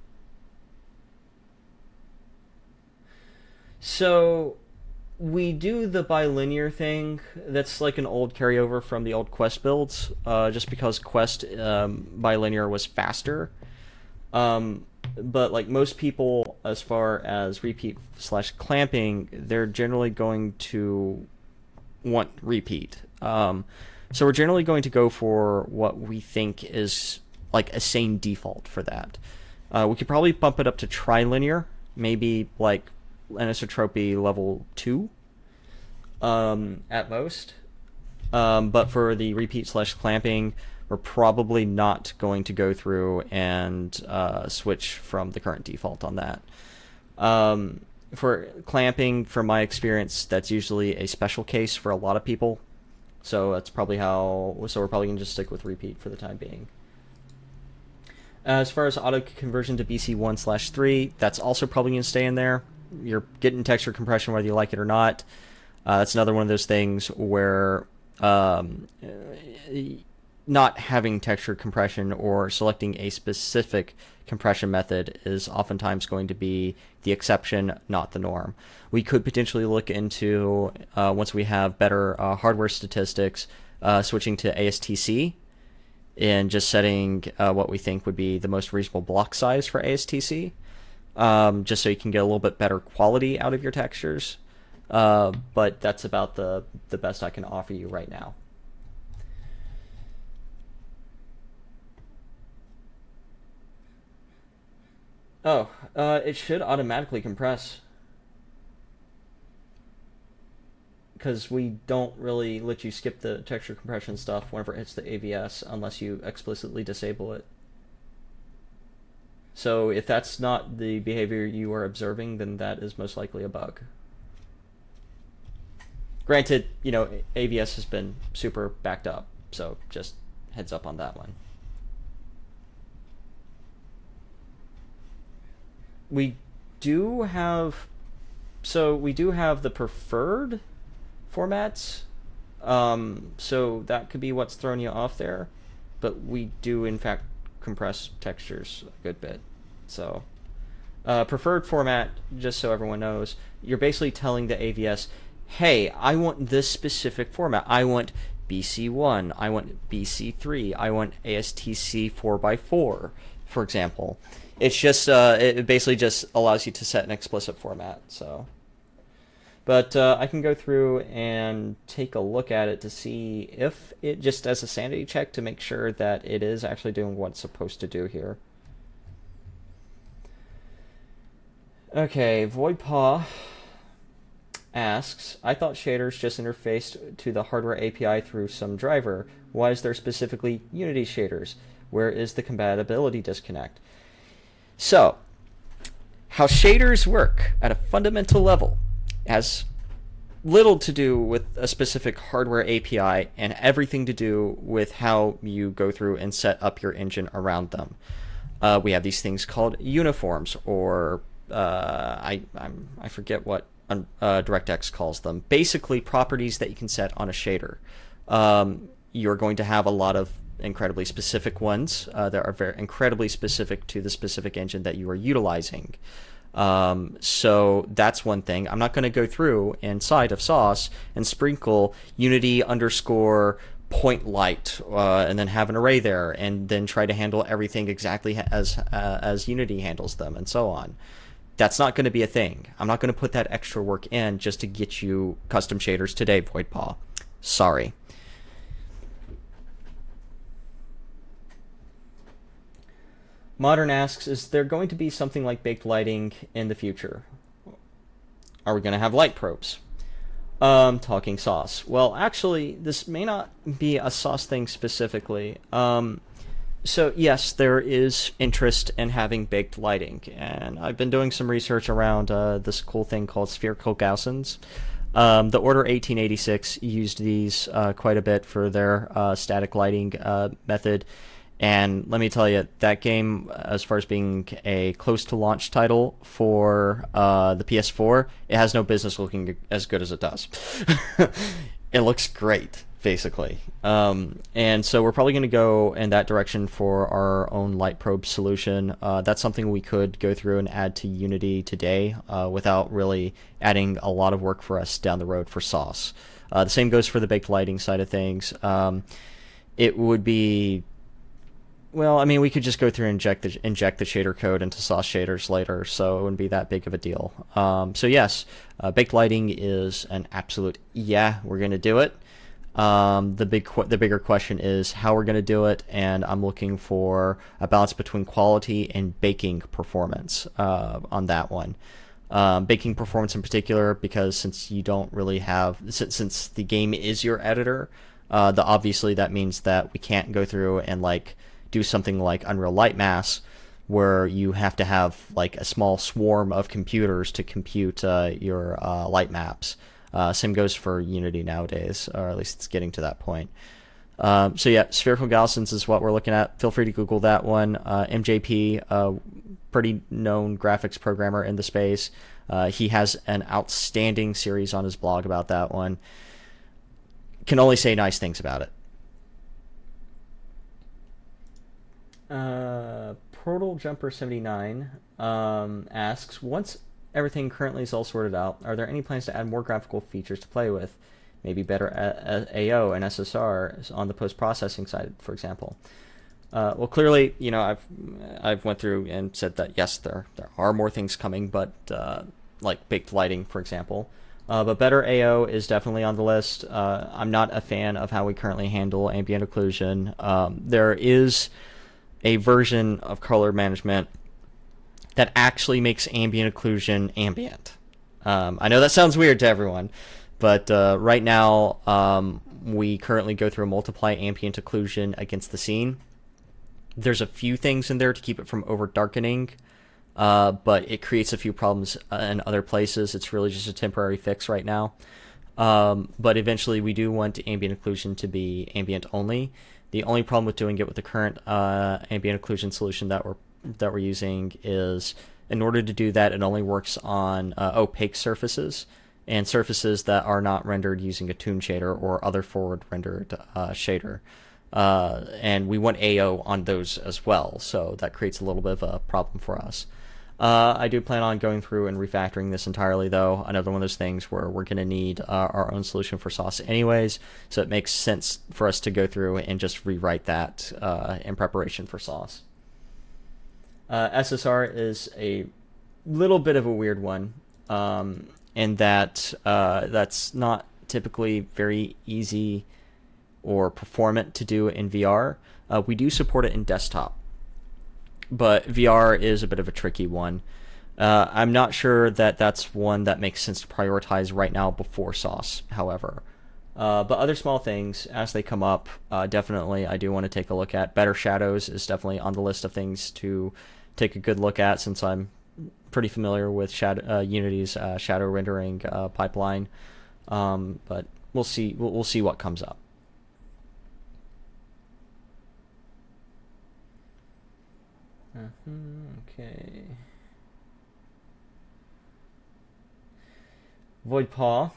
So we do the bilinear thing. That's like an old carryover from the old Quest builds, just because Quest bilinear was faster. But like most people, as far as repeat slash clamping, they're generally going to want repeat. So we're generally going to go for what we think is like a sane default for that. We could probably bump it up to trilinear, maybe like anisotropy level 2 at most. But for the repeat slash clamping, we're probably not going to go through and switch from the current default on that. For clamping, from my experience, that's usually a special case for a lot of people. So that's probably so we're probably going to just stick with repeat for the time being. As far as auto conversion to BC1/3, that's also probably going to stay in there. You're getting texture compression whether you like it or not. That's another one of those things where not having texture compression or selecting a specific compression method is oftentimes going to be the exception, not the norm. We could potentially look into, once we have better hardware statistics, switching to ASTC and just setting what we think would be the most reasonable block size for ASTC, just so you can get a little bit better quality out of your textures. But that's about the best I can offer you right now. Oh, it should automatically compress, because we don't really let you skip the texture compression stuff whenever it hits the AVS unless you explicitly disable it. So if that's not the behavior you are observing, then that is most likely a bug. Granted, AVS has been super backed up, so just heads up on that one. We do have the preferred formats, so that could be what's throwing you off there, but we do in fact compress textures a good bit. So preferred format, just so everyone knows, you're basically telling the AVS, hey, I want this specific format. I want BC1, I want BC3, I want ASTC 4x4, for example. It's just it basically just allows you to set an explicit format. So, but I can go through and take a look at it to see if it, just as a sanity check, to make sure that it is actually doing what it's supposed to do here. Okay, VoidPaw asks, I thought shaders just interfaced to the hardware API through some driver. Why is there specifically Unity shaders? Where is the compatibility disconnect? So, how shaders work at a fundamental level has little to do with a specific hardware API and everything to do with how you go through and set up your engine around them. We have these things called uniforms, or I forget what DirectX calls them. Basically, properties that you can set on a shader. You're going to have a lot of incredibly specific ones that are very incredibly specific to the specific engine that you are utilizing. So that's one thing. I'm not going to go through inside of Sauce and sprinkle Unity underscore point light and then have an array there and then try to handle everything exactly as Unity handles them and so on. That's not going to be a thing. I'm not going to put that extra work in just to get you custom shaders today, VoidPaw. Sorry. Modern asks, is there going to be something like baked lighting in the future? are we going to have light probes? Talking sauce. Well, actually, this may not be a sauce thing specifically. So yes, there is interest in having baked lighting, and I've been doing some research around this cool thing called spherical Gaussons. The Order 1886 used these quite a bit for their static lighting method, and let me tell you, that game, as far as being a close-to-launch title for the PS4, it has no business looking as good as it does. It looks great, basically. And so we're probably going to go in that direction for our own light probe solution. That's something we could go through and add to Unity today without really adding a lot of work for us down the road for sauce. The same goes for the baked lighting side of things. It would be... Well, I mean, we could just go through and inject the shader code into sauce shaders later, so it wouldn't be that big of a deal. So yes, baked lighting is an absolute yeah, we're going to do it. The bigger question is how we're going to do it, and I'm looking for a balance between quality and baking performance on that one. Baking performance in particular, because since you don't really have, since the game is your editor, obviously that means that we can't go through and do something like Unreal Lightmass, where you have to have a small swarm of computers to compute your light maps. Same goes for Unity nowadays, or at least it's getting to that point. So yeah, spherical Gaussons is what we're looking at. Feel free to Google that one. MJP, pretty known graphics programmer in the space. He has an outstanding series on his blog about that one. Can only say nice things about it. Portal Jumper 79 asks, once everything currently is all sorted out, are there any plans to add more graphical features to play with? Maybe better AO and SSR on the post-processing side, for example. Well, clearly, I've went through and said that yes, there are more things coming, but like baked lighting, for example. But better AO is definitely on the list. I'm not a fan of how we currently handle ambient occlusion. There is a version of color management that actually makes ambient occlusion ambient. I know that sounds weird to everyone, but right now we currently go through a multiply ambient occlusion against the scene. There's a few things in there to keep it from over darkening, but it creates a few problems in other places. It's really just a temporary fix right now. But eventually we do want ambient occlusion to be ambient only. The only problem with doing it with the current ambient occlusion solution that we're using is, in order to do that, it only works on opaque surfaces and surfaces that are not rendered using a toon shader or other forward rendered shader. And we want AO on those as well, so that creates a little bit of a problem for us. I do plan on going through and refactoring this entirely, though. Another one of those things where we're going to need our own solution for sauce anyways, so it makes sense for us to go through and just rewrite that in preparation for sauce. SSR is a little bit of a weird one, in that that's not typically very easy or performant to do in VR. We do support it in desktop, but VR is a bit of a tricky one. I'm not sure that that's one that makes sense to prioritize right now before sauce, however. But other small things, as they come up, definitely I do want to take a look at. Better Shadows is definitely on the list of things to take a good look at, since I'm pretty familiar with Unity's shadow rendering pipeline. But we'll see. We'll see what comes up. Okay. Void Paw.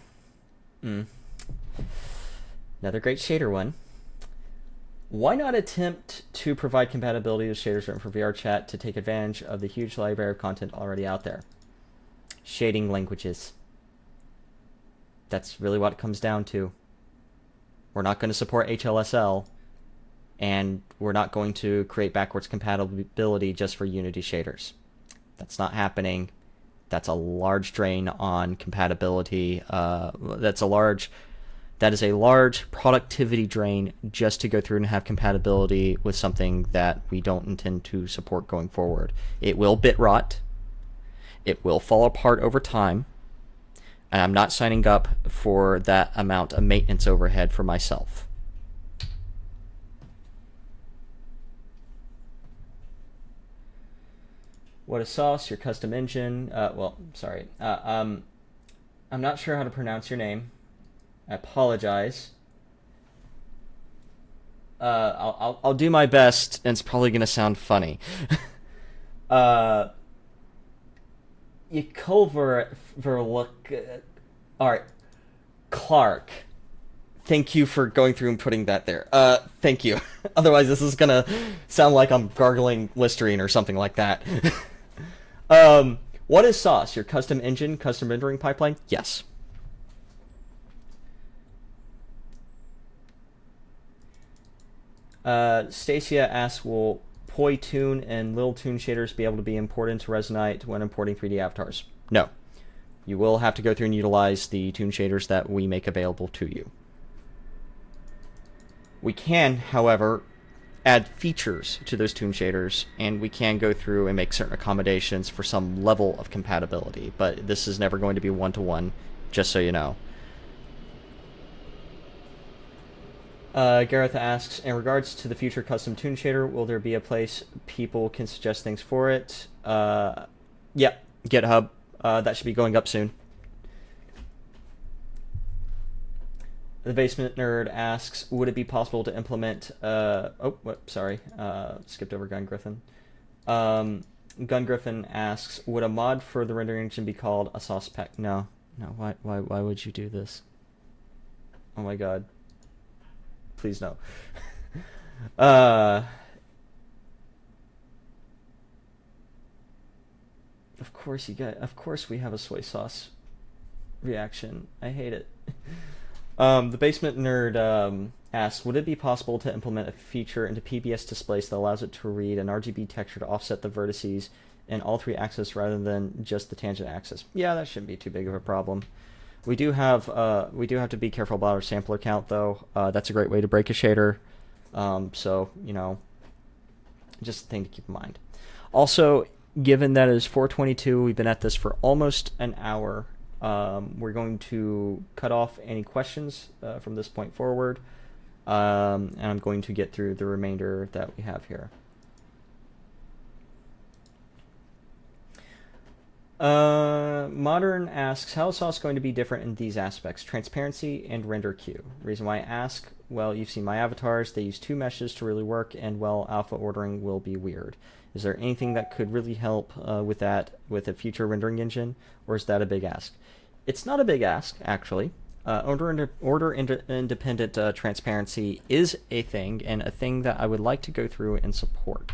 Another great shader one. Why not attempt to provide compatibility with shaders written for VR chat to take advantage of the huge library of content already out there? Shading languages. That's really what it comes down to. We're not going to support HLSL, and we're not going to create backwards compatibility just for Unity shaders. That's not happening. That's a large drain on compatibility. That is a large productivity drain just to go through and have compatibility with something that we don't intend to support going forward. It will bit rot. It will fall apart over time. And I'm not signing up for that amount of maintenance overhead for myself. What is Sauce? Your custom engine? Sorry. I'm not sure how to pronounce your name. I apologize. I'll do my best, and it's probably gonna sound funny. uh, Alright, Clark. Thank you for going through and putting that there. Thank you. Otherwise, this is gonna sound like I'm gargling Listerine or something like that. What is Sauce? Your custom engine, custom rendering pipeline? Yes. Stacia asks, will Poi Toon and Lil Toon shaders be able to be imported into Resonite when importing 3D avatars? No. You will have to go through and utilize the Toon shaders that we make available to you. We can, however, add features to those Toon shaders, and we can go through and make certain accommodations for some level of compatibility, but this is never going to be one-to-one, just so you know. Gareth asks, in regards to the future custom Toon shader, will there be a place people can suggest things for it? Yeah, GitHub. That should be going up soon. The Basement Nerd asks, would it be possible to implement... skipped over Gun Griffin. Gun Griffin asks, would a mod for the rendering engine be called a sauce pack? No. Why would you do this? Oh my god. Please no. Of course we have a soy sauce reaction. I hate it. The Basement Nerd asks, would it be possible to implement a feature into PBS displays that allows it to read an RGB texture to offset the vertices in all three axes rather than just the tangent axis? Yeah, that shouldn't be too big of a problem. We do have to be careful about our sampler count, though. That's a great way to break a shader. So, you know, just a thing to keep in mind. Also, given that it is 4:22, we've been at this for almost an hour. We're going to cut off any questions from this point forward, and I'm going to get through the remainder that we have here. Modern asks, how is Sauce going to be different in these aspects? Transparency and render queue. Reason why I ask, well, you've seen my avatars. They use two meshes to really work, and, well, alpha ordering will be weird. Is there anything that could really help with that with a future rendering engine, or is that a big ask? It's not a big ask, actually. Order-independent transparency is a thing, and a thing that I would like to go through and support.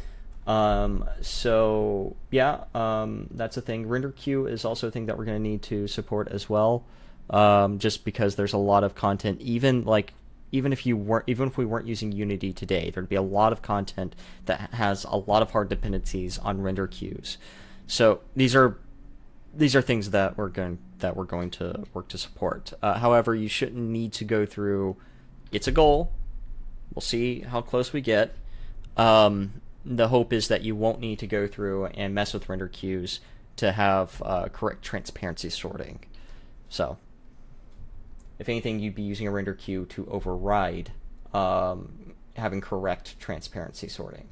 So yeah, that's a thing. Render queue is also a thing that we're going to need to support as well, just because there's a lot of content. Even if we weren't using Unity today, there'd be a lot of content that has a lot of hard dependencies on render queues. So these are things that we're going to work to support. However, you shouldn't need to go through. It's a goal. We'll see how close we get. The hope is that you won't need to go through and mess with render queues to have correct transparency sorting. So, if anything, you'd be using a render queue to override having correct transparency sorting.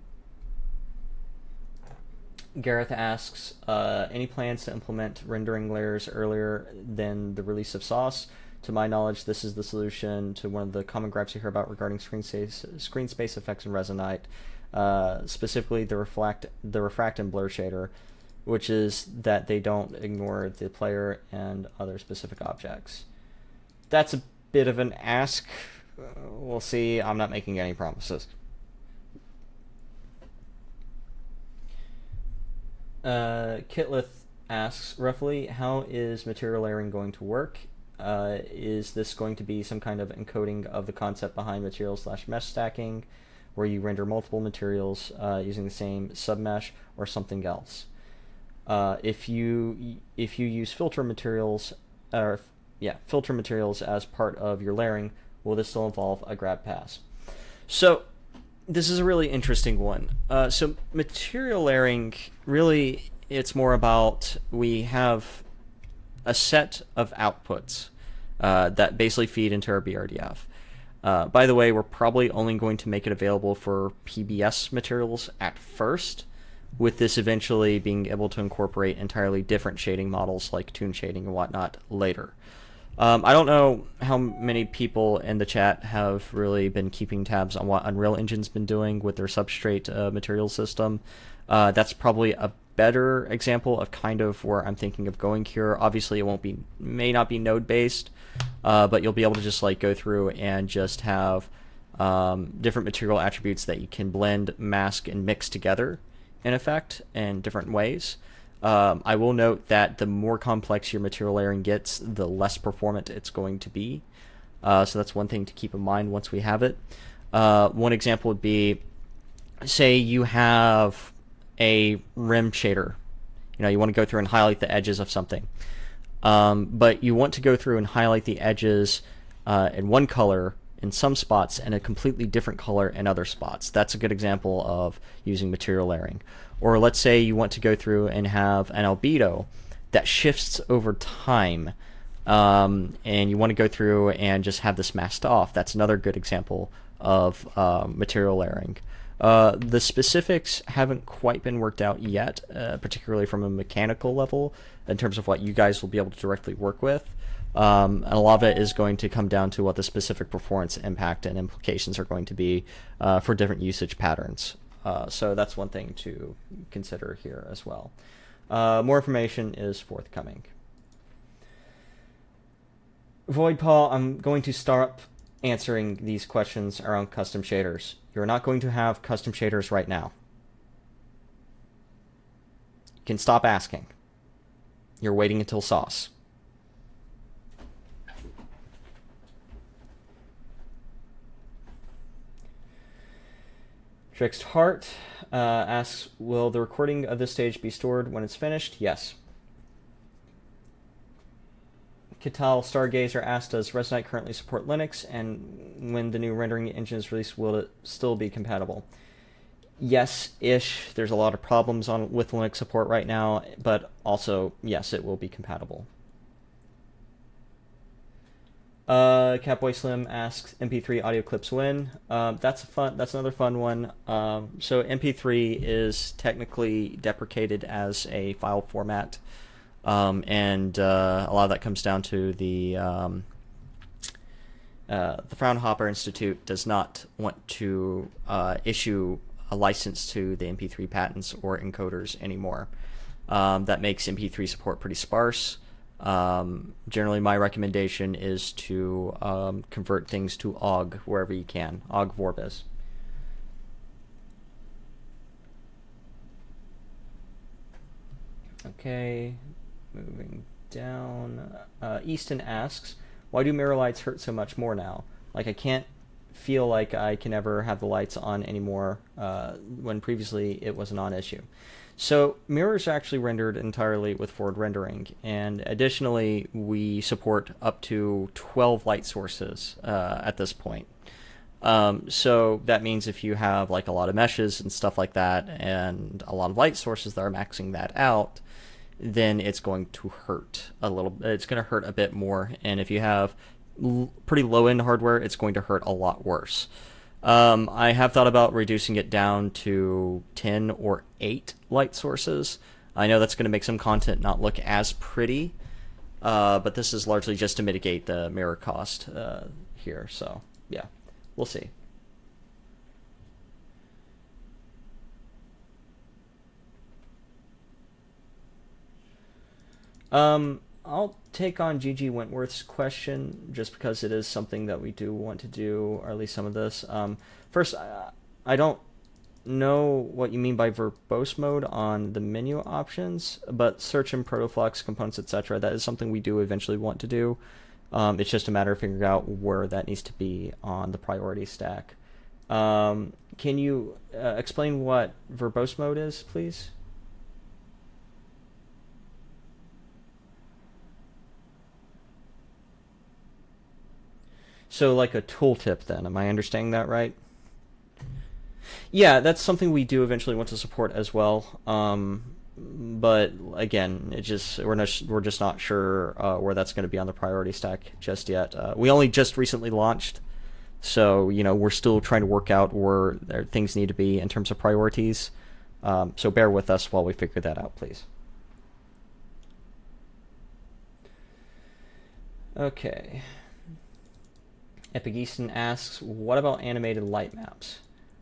Gareth asks, any plans to implement rendering layers earlier than the release of Sauce? To my knowledge, this is the solution to one of the common gripes you hear about regarding screen space effects in Resonite. Specifically the refract and blur shader, which is that they don't ignore the player and other specific objects. That's a bit of an ask. We'll see. I'm not making any promises. Kitlith asks, roughly, how is material layering going to work? Is this going to be some kind of encoding of the concept behind material/mesh stacking, where you render multiple materials using the same submesh, or something else? If you use filter materials as part of your layering, will this still involve a grab pass? So this is a really interesting one. So material layering, really, it's more about we have a set of outputs that basically feed into our BRDF. By the way, we're probably only going to make it available for PBS materials at first, with this eventually being able to incorporate entirely different shading models like toon shading and whatnot later. I don't know how many people in the chat have really been keeping tabs on what Unreal Engine's been doing with their substrate material system. That's probably a better example of kind of where I'm thinking of going here. Obviously, it may not be node based, but you'll be able to just like go through and just have different material attributes that you can blend, mask, and mix together in effect in different ways. I will note that the more complex your material layering gets, the less performant it's going to be. So that's one thing to keep in mind once we have it. One example would be, say you have a rim shader. You want to go through and highlight the edges of something. But you want to go through and highlight the edges in one color in some spots and a completely different color in other spots. That's a good example of using material layering. Or let's say you want to go through and have an albedo that shifts over time, and you want to go through and just have this masked off. That's another good example of material layering. The specifics haven't quite been worked out yet, particularly from a mechanical level, in terms of what you guys will be able to directly work with. And a lot of it is going to come down to what the specific performance impact and implications are going to be for different usage patterns. So that's one thing to consider here as well. More information is forthcoming. VoidPaw, I'm going to start answering these questions around custom shaders. You're not going to have custom shaders right now. You can stop asking. You're waiting until sauce. Trixt Heart asks, will the recording of this stage be stored when it's finished? Yes. Kital Stargazer asked, does Resonite currently support Linux? And when the new rendering engine is released, will it still be compatible? Yes-ish. There's a lot of problems with Linux support right now, but also, yes, it will be compatible. Catboy Slim asks, MP3 audio clips when? That's another fun one. So MP3 is technically deprecated as a file format, and a lot of that comes down to the Fraunhofer Institute does not want to issue a license to the MP3 patents or encoders anymore. That makes MP3 support pretty sparse. Generally, my recommendation is to convert things to OGG wherever you can. OGG Vorbis. Okay, moving down. Easton asks, why do mirror lights hurt so much more now? Like, I can't feel like I can ever have the lights on anymore when previously it was a non-issue. So mirrors are actually rendered entirely with forward rendering, and additionally we support up to 12 light sources at this point. So that means if you have like a lot of meshes and stuff like that and a lot of light sources that are maxing that out, then it's going to hurt a little. It's going to hurt a bit more, and if you have pretty low-end hardware, it's going to hurt a lot worse. I have thought about reducing it down to 10 or 8 light sources. I know that's going to make some content not look as pretty, but this is largely just to mitigate the mirror cost here. So, yeah, we'll see. I'll take on Gigi Wentworth's question just because it is something that we do want to do, or at least some of this. First, I don't know what you mean by verbose mode on the menu options, but search and protoflux components, etc., that is something we do eventually want to do. It's just a matter of figuring out where that needs to be on the priority stack. Can you explain what verbose mode is, please? So like a tooltip then, am I understanding that right? Yeah, that's something we do eventually want to support as well. but again, we're just not sure where that's going to be on the priority stack just yet. We only just recently launched, so we're still trying to work out where things need to be in terms of priorities. So bear with us while we figure that out, please. Okay. Epigeeson asks, what about animated light maps?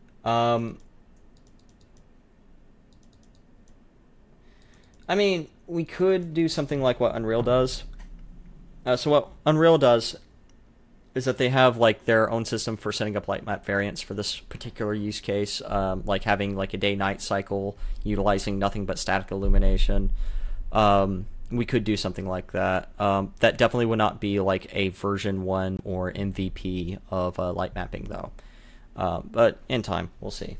I mean, we could do something like what Unreal does. So what Unreal does is that they have like their own system for setting up light map variants for this particular use case, like having like a day-night cycle utilizing nothing but static illumination. We could do something like that. That definitely would not be like a version 1 or MVP of light mapping though. But in time, we'll see.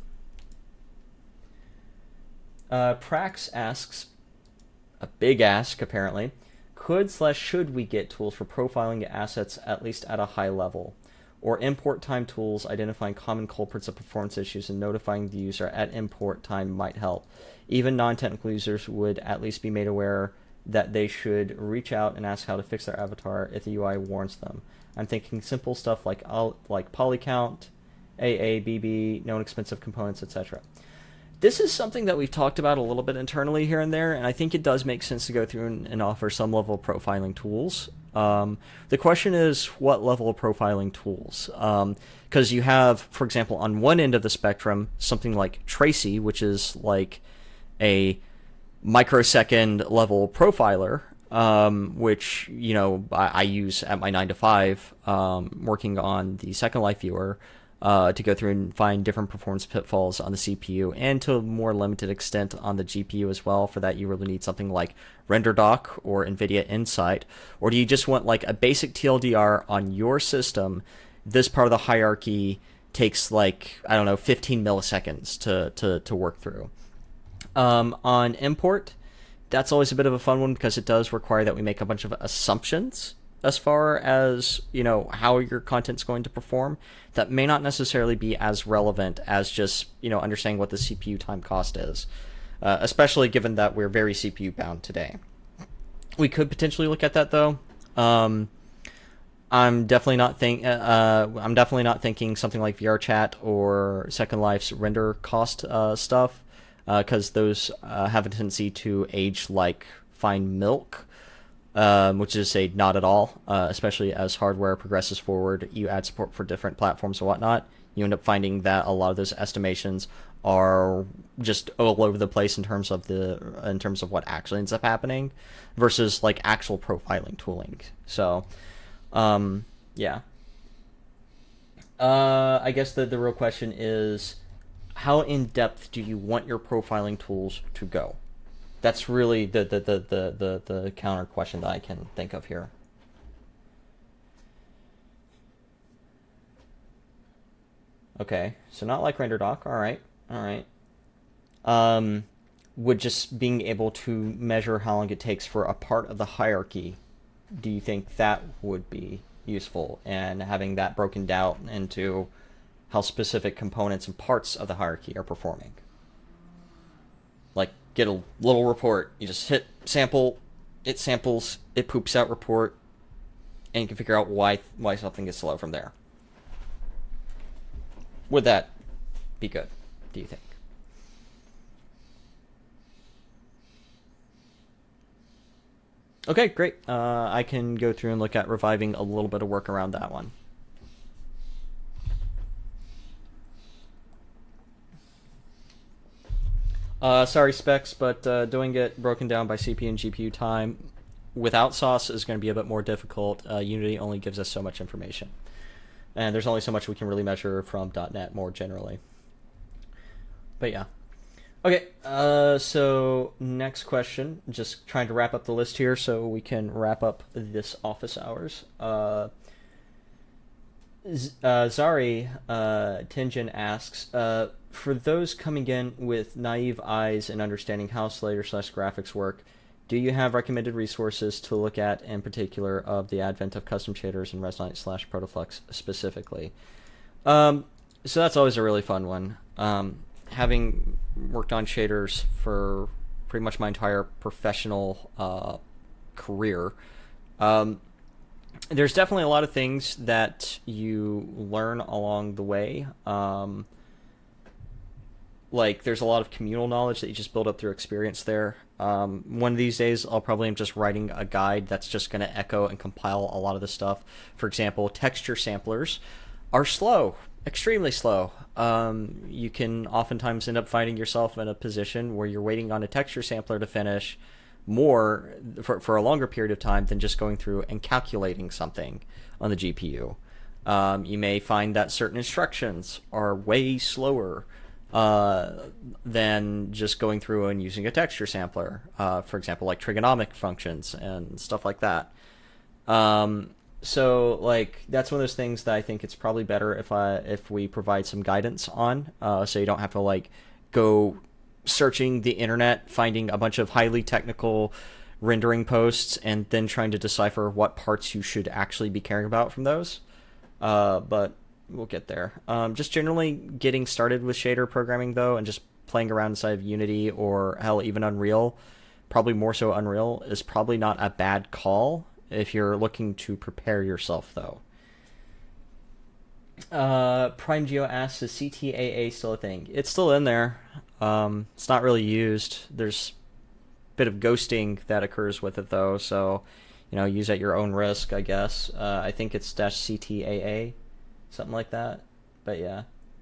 Prax asks, a big ask apparently, should we get tools for profiling assets at least at a high level? Or import time tools identifying common culprits of performance issues and notifying the user at import time might help. Even non-technical users would at least be made aware that they should reach out and ask how to fix their avatar if the UI warns them. I'm thinking simple stuff like poly count, AA, BB, known expensive components, etc. This is something that we've talked about a little bit internally here and there, and I think it does make sense to go through and offer some level of profiling tools. The question is, what level of profiling tools? Because you have, for example, on one end of the spectrum, something like Tracy, which is like a microsecond level profiler, which I use at my 9 to 5, working on the Second Life viewer. To go through and find different performance pitfalls on the CPU, and to a more limited extent on the GPU as well. For that, you really need something like RenderDoc or NVIDIA Insight. Or do you just want like a basic TLDR on your system? This part of the hierarchy takes 15 milliseconds to work through. On import, that's always a bit of a fun one because it does require that we make a bunch of assumptions as far as how your content's going to perform, that may not necessarily be as relevant as just understanding what the CPU time cost is, especially given that we're very CPU bound today. We could potentially look at that though. I'm definitely not thinking something like VRChat or Second Life's render cost stuff, because those have a tendency to age like fine milk. Which is a not at all, especially as hardware progresses forward, you add support for different platforms and whatnot, you end up finding that a lot of those estimations are just all over the place in terms of what actually ends up happening versus like actual profiling tooling. So, yeah. I guess the real question is, how in depth do you want your profiling tools to go? That's really the counter question that I can think of here. Okay, so not like RenderDoc. All right. Would just being able to measure how long it takes for a part of the hierarchy, do you think that would be useful? And having that broken down into how specific components and parts of the hierarchy are performing. Like, get a little report. You just hit sample, it samples, it poops out report, and you can figure out why something gets slow from there. Would that be good, do you think? Okay, great. I can go through and look at reviving a little bit of work around that one. Sorry, Specs, but doing it broken down by CPU and GPU time without sauce is going to be a bit more difficult. Unity only gives us so much information. And there's only so much we can really measure from .NET more generally. But yeah. Okay, so next question. Just trying to wrap up the list here so we can wrap up this office hours. Zari Tenjin asks, for those coming in with naive eyes and understanding how Slayer/graphics work, do you have recommended resources to look at, in particular of the advent of custom shaders and Resonite/Protoflux specifically? So that's always a really fun one. Having worked on shaders for pretty much my entire professional career. Um, there's definitely a lot of things that you learn along the way. Like there's a lot of communal knowledge that you just build up through experience there. One of these days, I'll probably am just writing a guide that's just going to echo and compile a lot of this stuff. For example, texture samplers are slow, extremely slow. You can oftentimes end up finding yourself in a position where you're waiting on a texture sampler to finish more for a longer period of time than just going through and calculating something on the GPU. You may find that certain instructions are way slower than just going through and using a texture sampler, for example, like trigonomic functions and stuff like that. So like that's one of those things that I think it's probably better if we provide some guidance on, so you don't have to like go searching the internet, finding a bunch of highly technical rendering posts, and then trying to decipher what parts you should actually be caring about from those. But we'll get there. Just generally getting started with shader programming though, and just playing around inside of Unity or hell even Unreal, probably more so Unreal, is probably not a bad call if you're looking to prepare yourself though. Prime Geo asks, is CTAA still a thing? It's still in there. It's not really used. There's a bit of ghosting that occurs with it though, so use at your own risk, I guess. I think it's -CTAA, something like that. But yeah.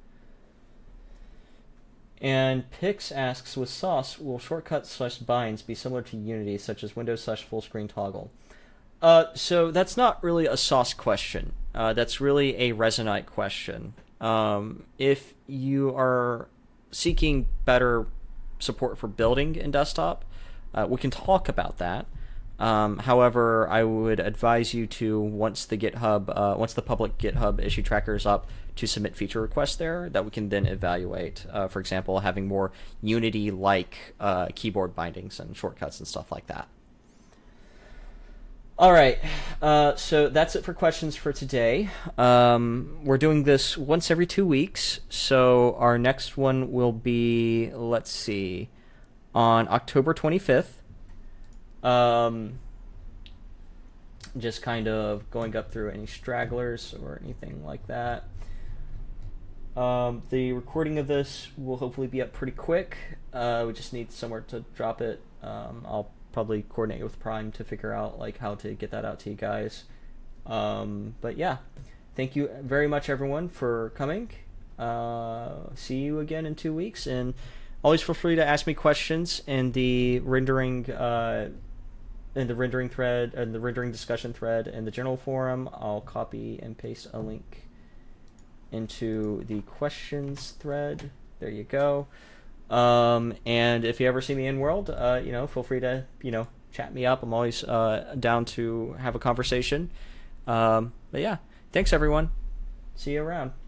And Pix asks, with Sauce, will shortcuts/binds be similar to Unity, such as Windows/full-screen toggle? So that's not really a Sauce question. That's really a Resonite question. If you are seeking better support for building in desktop, we can talk about that. However, I would advise you to, once the public GitHub issue tracker is up, to submit feature requests there that we can then evaluate. For example, having more Unity-like keyboard bindings and shortcuts and stuff like that. All right, so that's it for questions for today. We're doing this once every 2 weeks, so our next one will be, let's see, on October 25th. Just kind of going up through any stragglers or anything like that. The recording of this will hopefully be up pretty quick. We just need somewhere to drop it. I'll probably coordinate with Prime to figure out like how to get that out to you guys. But yeah, thank you very much everyone for coming. See you again in 2 weeks, and always feel free to ask me questions in the rendering thread and the rendering discussion thread in the general forum. I'll copy and paste a link into the questions thread. There you go. And if you ever see me in world, feel free to, chat me up. I'm always down to have a conversation. But yeah, thanks everyone. See you around.